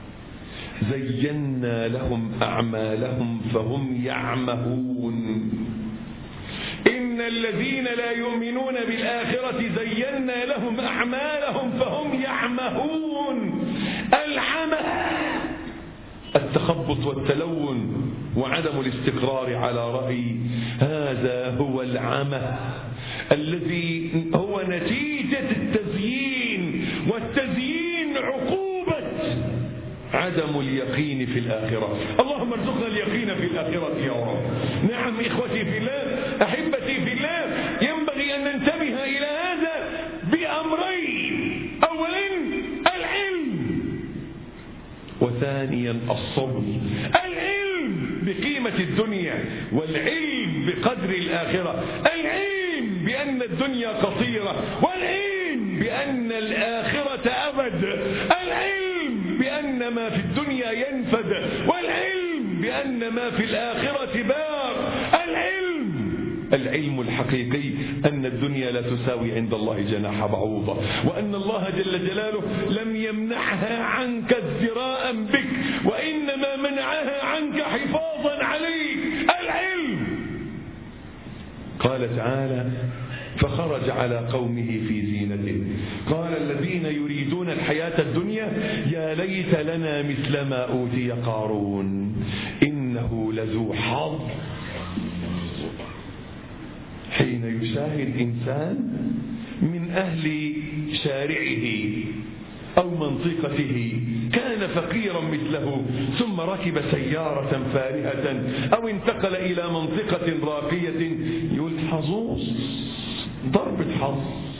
زينا لهم أعمالهم فهم يعمهون. إن الذين لا يؤمنون بالآخرة زينا لهم أعمالهم فهم يعمهون. العمى التخبط والتلون وعدم الاستقرار على رأي، هذا هو العمى الذي هو نتيجة التزيين، والتزيين عقوبة عدم اليقين في الآخرة. اللهم ارزقنا اليقين في الآخرة يا رب. نعم إخوتي في الله، أحبتي في الله، ينبغي أن ننتبه إلى هذا بأمرين: أولا العلم، وثانيا الصبر. العلم بقيمة الدنيا، والعلم بقدر الآخرة. العلم بأن الدنيا قصيرة، والعلم بأن الآخرة أبد. العلم بأن ما في الدنيا ينفد، والعلم بأن ما في الآخرة بار. العلم العلم الحقيقي أن الدنيا لا تساوي عند الله جناح بعوضة، وأن الله جل جلاله لم يمنعها عنك ازدراء بك، وإنما منعها عنك حفاظا عليك. العلم. قال تعالى: فخرج على قومه في زينته قال الذين يريدون الحياة الدنيا يا ليت لنا مثل ما أوتي قارون إنه لذو حظ. حين يشاهد إنسان من أهل شارعه أو منطقته كان فقيرا مثله ثم ركب سيارة فارهة أو انتقل إلى منطقة راقية، يقول حظوظ، ضربة حظ،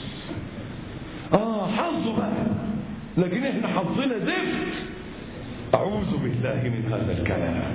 آه حظه بقى، لكن إحنا حظنا زفت. أعوذ بالله من هذا الكلام.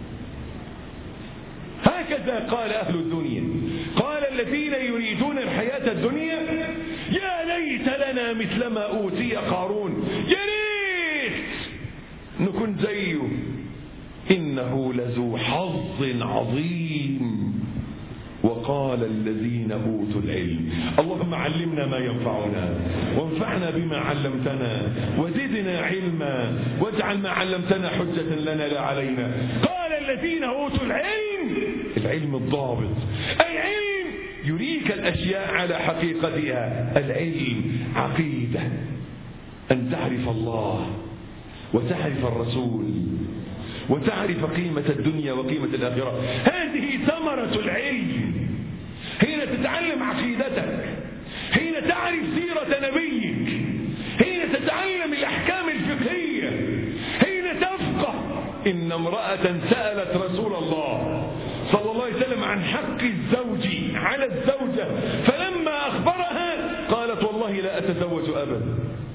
هكذا قال أهل الدنيا. قال الذين يريدون الحياة الدنيا يا ليت لنا مثل ما أوتي قارون، يا ريت نكون زيه إنه لذو حظ عظيم. وقال الذين أوتوا العلم اللهم علمنا ما ينفعنا وانفعنا بما علمتنا وزدنا علما واجعل ما علمتنا حجة لنا لا علينا. قال الذين أوتوا العلم، العلم الضابط، العلم يريك الأشياء على حقيقتها. العلم عقيدة، أن تعرف الله وتعرف الرسول وتعرف قيمة الدنيا وقيمة الآخرة. هذه ثمرة العلم. حين تتعلم عقيدتك، حين تعرف سيرة نبيك، حين تتعلم الأحكام الفقهية، حين تفقه. إن امرأة سألت رسول الله صلى الله عليه وسلم عن حق الزوج على الزوجة، فلما أخبرها قالت والله لا أتزوج أبدا.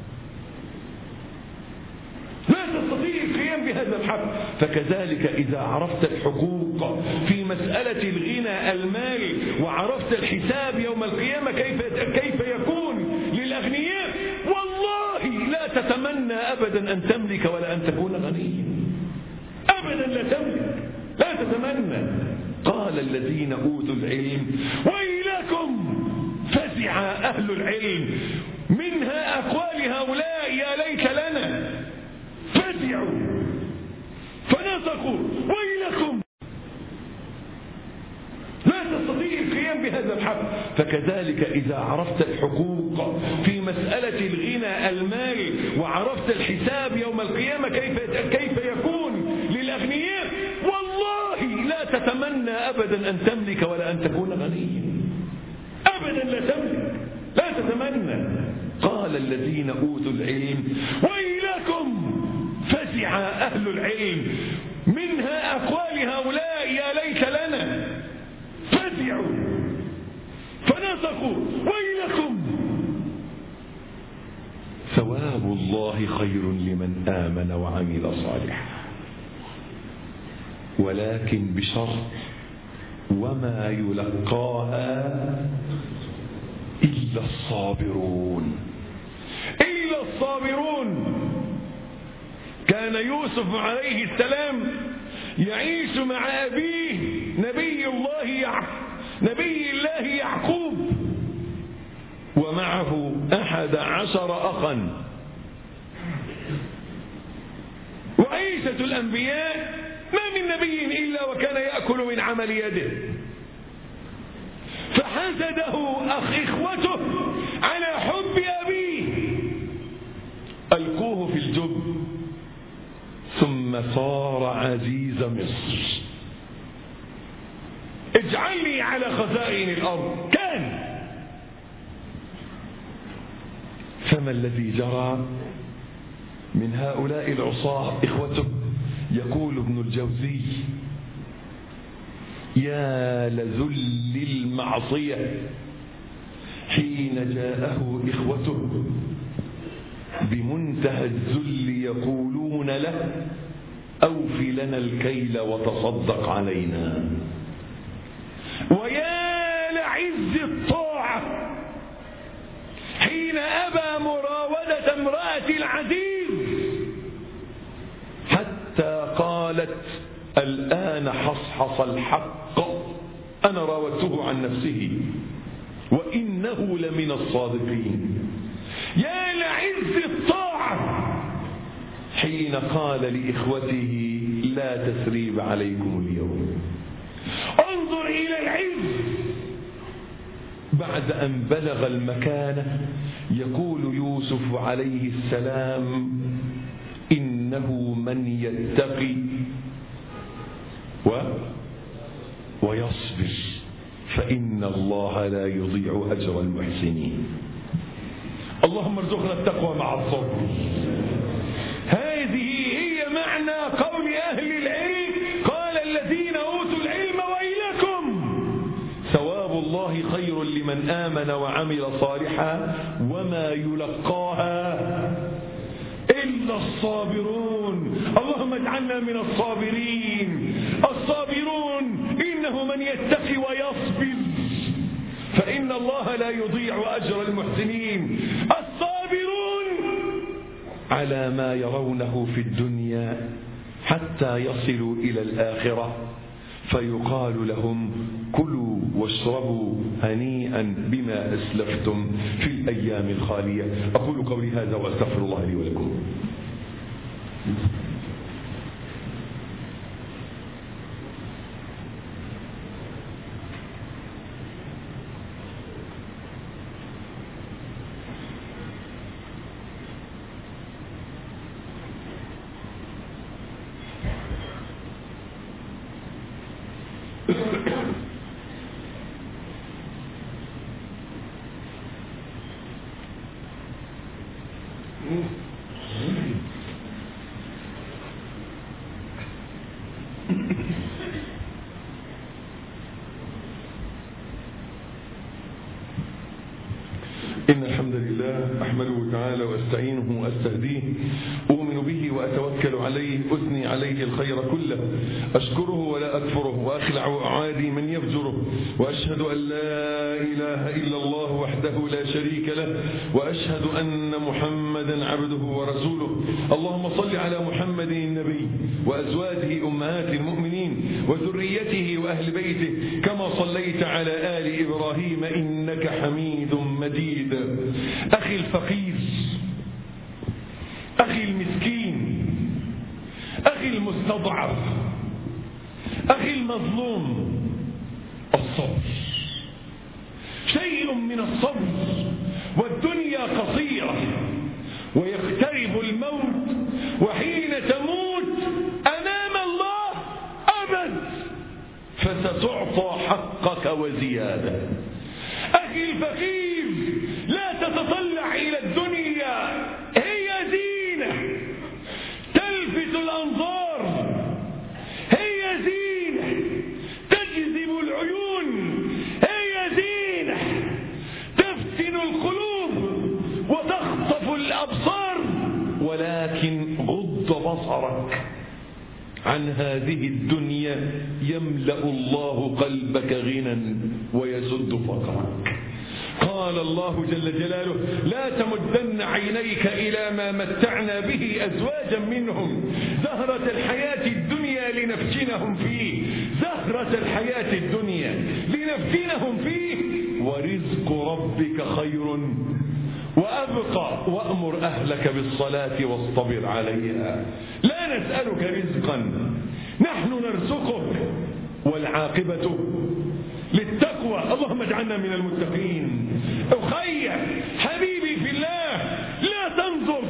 لا تستطيع القيام بهذا الحق. فكذلك إذا عرفت الحقوق في مسألة الغنى المال، وعرفت الحساب يوم القيامة كيف كيف يكون للأغنياء، والله لا تتمنى أبدا أن تملك ولا أن تكون غنيا أبدا. لا تملك، لا تتمنى. قال الذين أوتوا العلم ويلكم، فزع أهل العلم منها أقوال هؤلاء يا ليت لنا، فزعوا فنطقوا ويلكم. لا تستطيع القيام بهذا الحق. فكذلك إذا عرفت الحقوق في مسألة الغنى المال، وعرفت الحساب يوم القيامة كيف كيف يكون للأغنياء، والله لا تتمنى أبدا أن تملك ولا أن تكون غنيا أبدا. لا تملك، لا تتمنى. قال الذين أوتوا العلم ويلكم، فزع أهل العلم منها أقوال هؤلاء يا ليت لنا، فزعوا فنطقوا ويلكم. ثواب الله خير لمن آمن وعمل صالحا، ولكن بشرط وما يلقاها إلا الصابرون. إلا الصابرون. كان يوسف عليه السلام يعيش مع أبيه نبي الله يعقوب نبي الله يعقوب، ومعه أحد عشر أخا. وعيشة الأنبياء ما من نبي إلا وكان يأكل من عمل يده. فحسده أخ إخوته على حب أبيه، ألقوه في الجب، ثم صار عزيز مصر. اجعلني على خزائن الأرض. كان. فما الذي جرى من هؤلاء العصاة إخوته؟ يقول ابن الجوزي: يا لذل المعصية حين جاءه إخوته بمنتهى الذل يقولون له: أوف لنا الكيل وتصدق علينا. ويا لعز الطاعة حين أبى مراودة امرأة العزيز حتى قالت: الآن حصحص الحق، أنا راودته عن نفسه وإنه لمن الصادقين. يا لعز الطاعة حين قال لإخوته: لا تثريب عليكم اليوم. انظر إلى العز بعد أن بلغ المكانة. يقول يوسف عليه السلام: إنه من يتقي و... ويصبر فإن الله لا يضيع أجر المحسنين. اللهم ارزقنا التقوى مع الصبر. هذه هي معنى قول أهل العلم: قال الذين أوتوا العلم ويلكم، ثواب الله خير لمن آمن وعمل صالحا وما يلقاها إلا الصابرون. اللهم اجعلنا من الصابرين. الصابرون إنه من يتقي ويصبر فإن الله لا يضيع أجر المحسنين. الصابرون على ما يرونه في الدنيا حتى يصلوا إلى الآخرة فيقال لهم: كلوا واشربوا هنيئا بما أسلفتم في الأيام الخالية. أقول قولي هذا وأستغفر الله لي ولكم. إن الحمد لله أحمده تعالى وأستعينه وأستهديه، أؤمن به وأتوكل عليه، أثني عليه الخير كله، أشكره ولا أكفره، وأخلع أعادي من يفجره، وأشهد أن لا إله إلا الله وحده لا شريك له، وأشهد أن محمدا عبده ورسوله. اللهم صل على محمد النبي وأزواجه أمهات المؤمنين وذريته وأهل بيته كما صليت على آل إبراهيم إنك حميد مجيد. أخي الفقير، أخي المسكين، أخي المستضعف، أخي المظلوم، الصبر، شيء من الصبر. والدنيا قصيرة ويقترب الموت، وحين تموت أمام الله أبد فستعطى حقك وزيادة. أخي الفقير، لا تتطلع إلى الدنيا، هي زينة تلفت الأنظار، هي زينة تجذب العيون، هي زينة تفتن القلوب وتخطف الأبصار، ولكن غض بصرك عن هذه الدنيا يملأ الله قلبك غنى ويسد فقرك. قال الله جل جلاله: لا تمدن عينيك إلى ما متعنا به أزواجا منهم زهرة الحياة الدنيا لنفتنهم فيه، زهرة الحياة الدنيا لنفتنهم فيه، ورزق ربك خير وأبقى، وأمر أهلك بالصلاة واصطبر عليها. لا نسألك رزقا، نحن نرزقك، والعاقبة للتقوى. اللهم اجعلنا من المتقين. أخي حبيبي في الله، لا تنظر،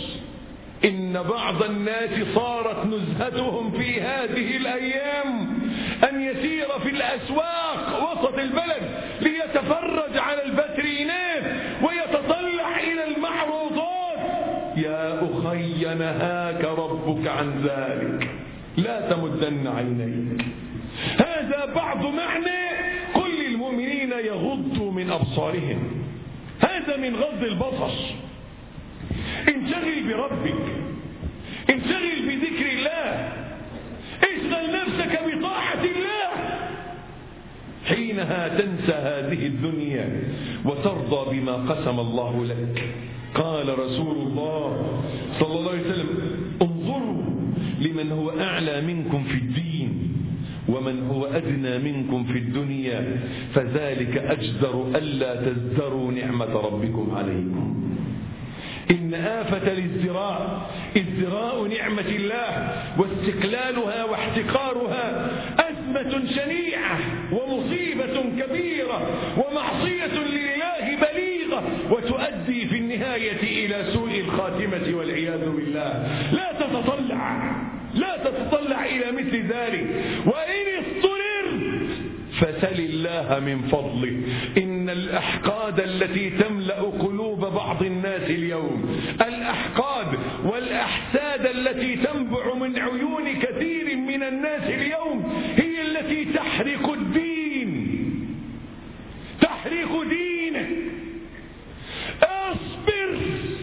إن بعض الناس صارت نزهتهم في هذه الأيام أن يسير في الأسواق وسط البلد ليتفرج على الفاترينات ويتطلع إلى المعروضات. يا أخي نهاك ربك عن ذلك، لا تمدن عينيك. هذا بعض معنى قل للمؤمنين يغضوا من أبصارهم، هذا من غض البصر. انشغل بربك، انشغل بذكر الله، اشغل نفسك بطاعة الله، حينها تنسى هذه الدنيا وترضى بما قسم الله لك. قال رسول الله صلى الله عليه وسلم: انظروا لمن هو أعلى منكم في الدين ومن هو أدنى منكم في الدنيا، فذلك أجدر ألا تزدروا نعمة ربكم عليكم. إن آفة الازدراء ازدراء نعمة الله واستقلالها واحتقارها أزمة شنيعة ومصيبة كبيرة ومعصية لله بليغة، وتؤدي في النهاية إلى سوء الخاتمة والعياذ بالله. لا تتطلع، لا تتطلع إلى مثل ذلك، وإن اضطررت فسل الله من فضله. إن الأحقاد التي تملأ قلوب بعض الناس اليوم، الأحقاد والأحساد التي تنبع من عيون كثير من الناس اليوم، هي التي تحرق الدين، تحرق دينه. اصبر،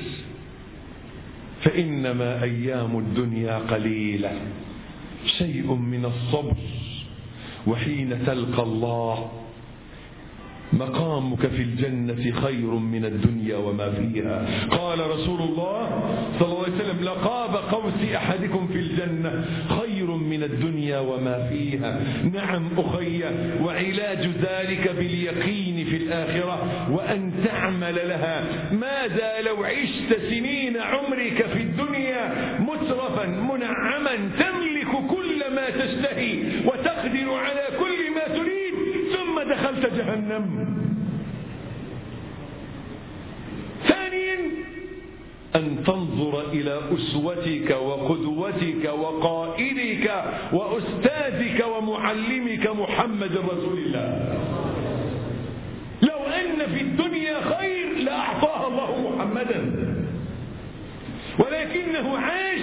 فإنما أيام الدنيا قليلة. شيء من الصبر، وحين تلقى الله مقامك في الجنة خير من الدنيا وما فيها. قال رسول الله صلى الله عليه وسلم: لقاب قوس أحدكم في الجنة خير من الدنيا وما فيها. نعم أخي، وعلاج ذلك باليقين في الآخرة وأن تعمل لها. ماذا لو عشت سنين عمرك في الدنيا مترفا منعما، تملك كل ما تشتهي وتقدر على كل ما تريد، ثم دخلت جهنم. ثانيا، أن تنظر إلى أسوتك وقدوتك وقائدك وأستاذك ومعلمك محمد رسول الله. لو أن في الدنيا خير لأعطاها الله محمدا. ولكنه عاش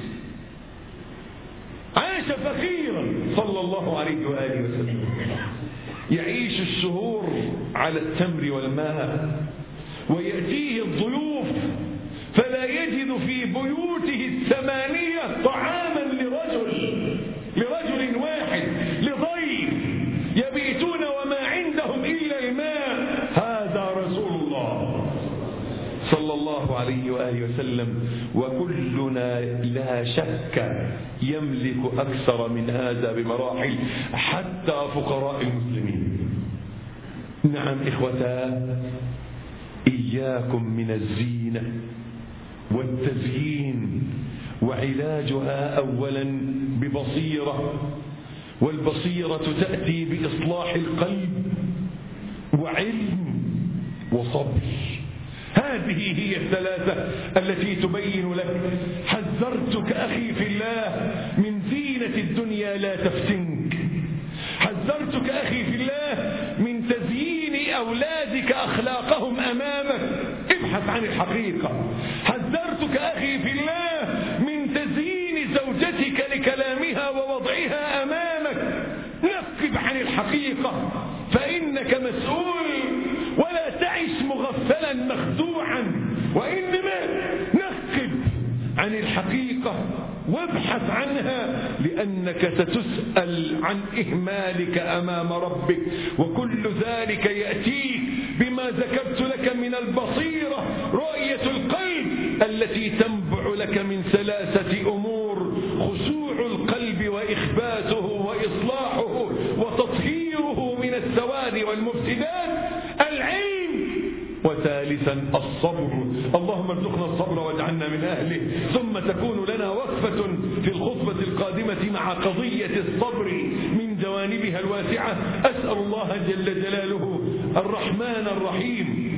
عاش فقيرا صلى الله عليه وآله وسلم، يعيش الشهور على التمر والماء، ويأتيه الضيوف فلا يجد في بيوته الثمانية طعاما لرجل لرجل واحد لضيف، يبيتون وما عندهم إلا الماء. هذا رسول الله صلى الله عليه وآله وسلم، وكلنا لا شك يملك أكثر من هذا بمراحل، حتى فقراء المسلمين. نعم إخوتا، إياكم من الزينة والتزيين، وعلاجها أولا ببصيرة، والبصيرة تأتي بإصلاح القلب وعلم وصبر. هذه هي الثلاثة التي تبين لك. حذرتك أخي في الله من زينة الدنيا لا تفتنك، حذرتك أخي في الله من تزيين أولادك أخلاقهم أمامك، ابحث عن الحقيقة. حذرتك أخي في الله من تزيين زوجتك لكلامها ووضعها أمامك، نقب عن الحقيقة فإنك مسؤول، ولا تعش مغفلا مخدوعا، وإنما نقب عن الحقيقة وابحث عنها، لأنك ستسأل عن إهمالك أمام ربك، وكل ذلك يأتيك بما ذكرت لك من البصيرة، رؤية القلب التي تنبع لك من ثلاثة أمور: خشوع القلب وإخباته وإصلاحه وتطهيره من السواد والمفسدات، العلم، وثالثا الصبر. اللهم ارزقنا الصبر واجعلنا من أهله. ثم تكون لنا وقفة في الخطبة القادمة مع قضية الصبر من جوانبها الواسعة. أسأل الله جل جلاله الرحمن الرحيم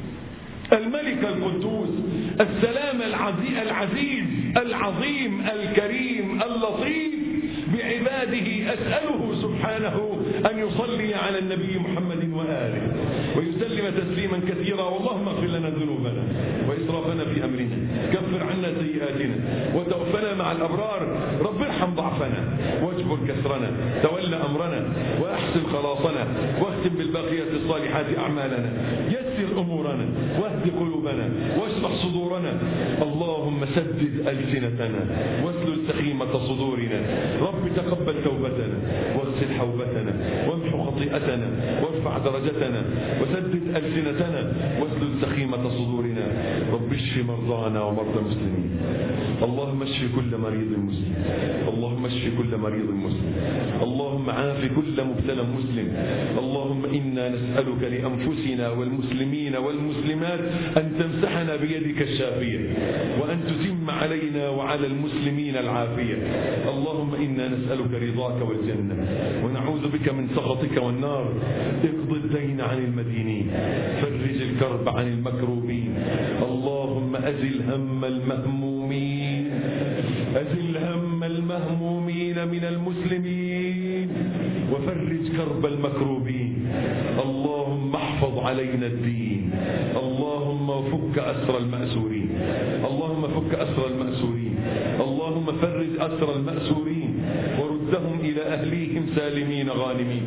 الملك القدوس السلام العزيز العظيم الكريم اللطيف بعباده، أسأله سبحانه أن يصلي على النبي محمد وآله ويسلم تسليما كثيرا. اللهم اغفر لنا ذنوبنا وإسرافنا في أمرنا، كفر عنا سيئاتنا وتوفنا مع الأبرار. رب ارحم ضعفنا واجبر كسرنا، تولى أمرنا وأحسن خلاصنا، واختم بالباقيات الصالحات أعمالنا، يسر أمورنا واهد قلوبنا واشرح صدورنا. اللهم سدد ألسنتنا واسلل سخيمة صدورنا. رب تقبل توبتنا واغسل حوبتنا وامحو خطيئتنا وارفع درجتنا وسدد ألسنتنا واسلل سخيمة صدورنا. رب اشف مرضانا ومرضى المسلمين. اللهم اشف كل مريض مسلم، اللهم اشف كل مريض مسلم، اللهم عاف كل مبتلى مسلم. اللهم إنا نسألك لأنفسنا والمسلمين والمسلمات أن تمسحنا بيدك الشافية، وأن تتم علينا وعلى المسلمين العافية. اللهم إنا نسألك رضاك والجنة، ونعوذ بك من سخطك والنار. اقض الدين عن المدينين، فرج الكرب عن المكروبين. اللهم أزل هم المهمومين، أزل هم المهمومين من المسلمين، وفرج كرب المكروبين. اللهم احفظ علينا الدين. اللهم فك أسر المأسورين، اللهم فك أسر المأسورين، اللهم فرج أسر المأسورين وردهم إلى أهليهم سالمين غانمين.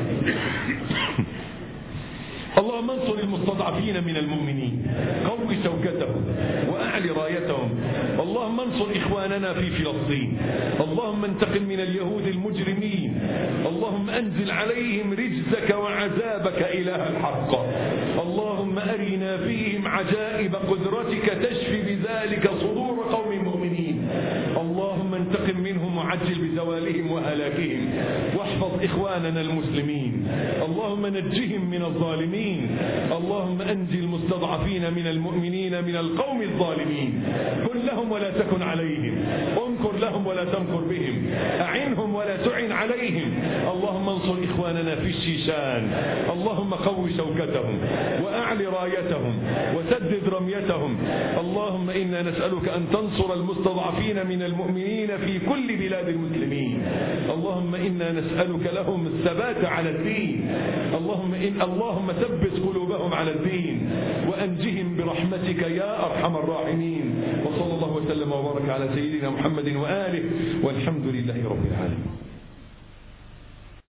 اللهم انصر المستضعفين من المؤمنين، قوي شوكتهم وأعل رايتهم. اللهم انصر إخواننا في فلسطين. اللهم انتقم من اليهود المجرمين. اللهم أنزل عليهم رجزك وعذابك إله الحق. اللهم أرنا فيهم عجائب قدرتك تشفي بذلك صدور قوم مؤمنين. اللهم انتقم منهم وعجل بزوالهم وهلاكهم، واحفظ إخواننا المسلمين. اللهم نجهم من الظالمين. اللهم أنجي المستضعفين من المؤمنين من القوم الظالمين. كن لهم ولا تكن عليهم، انكر لهم ولا تمكر بهم، أعنهم ولا تعن عليهم. اللهم انصر إخواننا في الشيشان. اللهم قوي شوكتهم وأعل رايتهم وسدد رميتهم. اللهم إنا نسألك أن تنصر المستضعفين من المؤمنين في كل بلاد المسلمين. اللهم إنا نسألك لهم الثبات على الدين. اللهم إن اللهم ثبت قلوبهم على الدين، وأنجهم برحمتك يا أرحم الراحمين. وصلى الله وبارك على سيدنا محمد وآله، والحمد لله رب العالمين.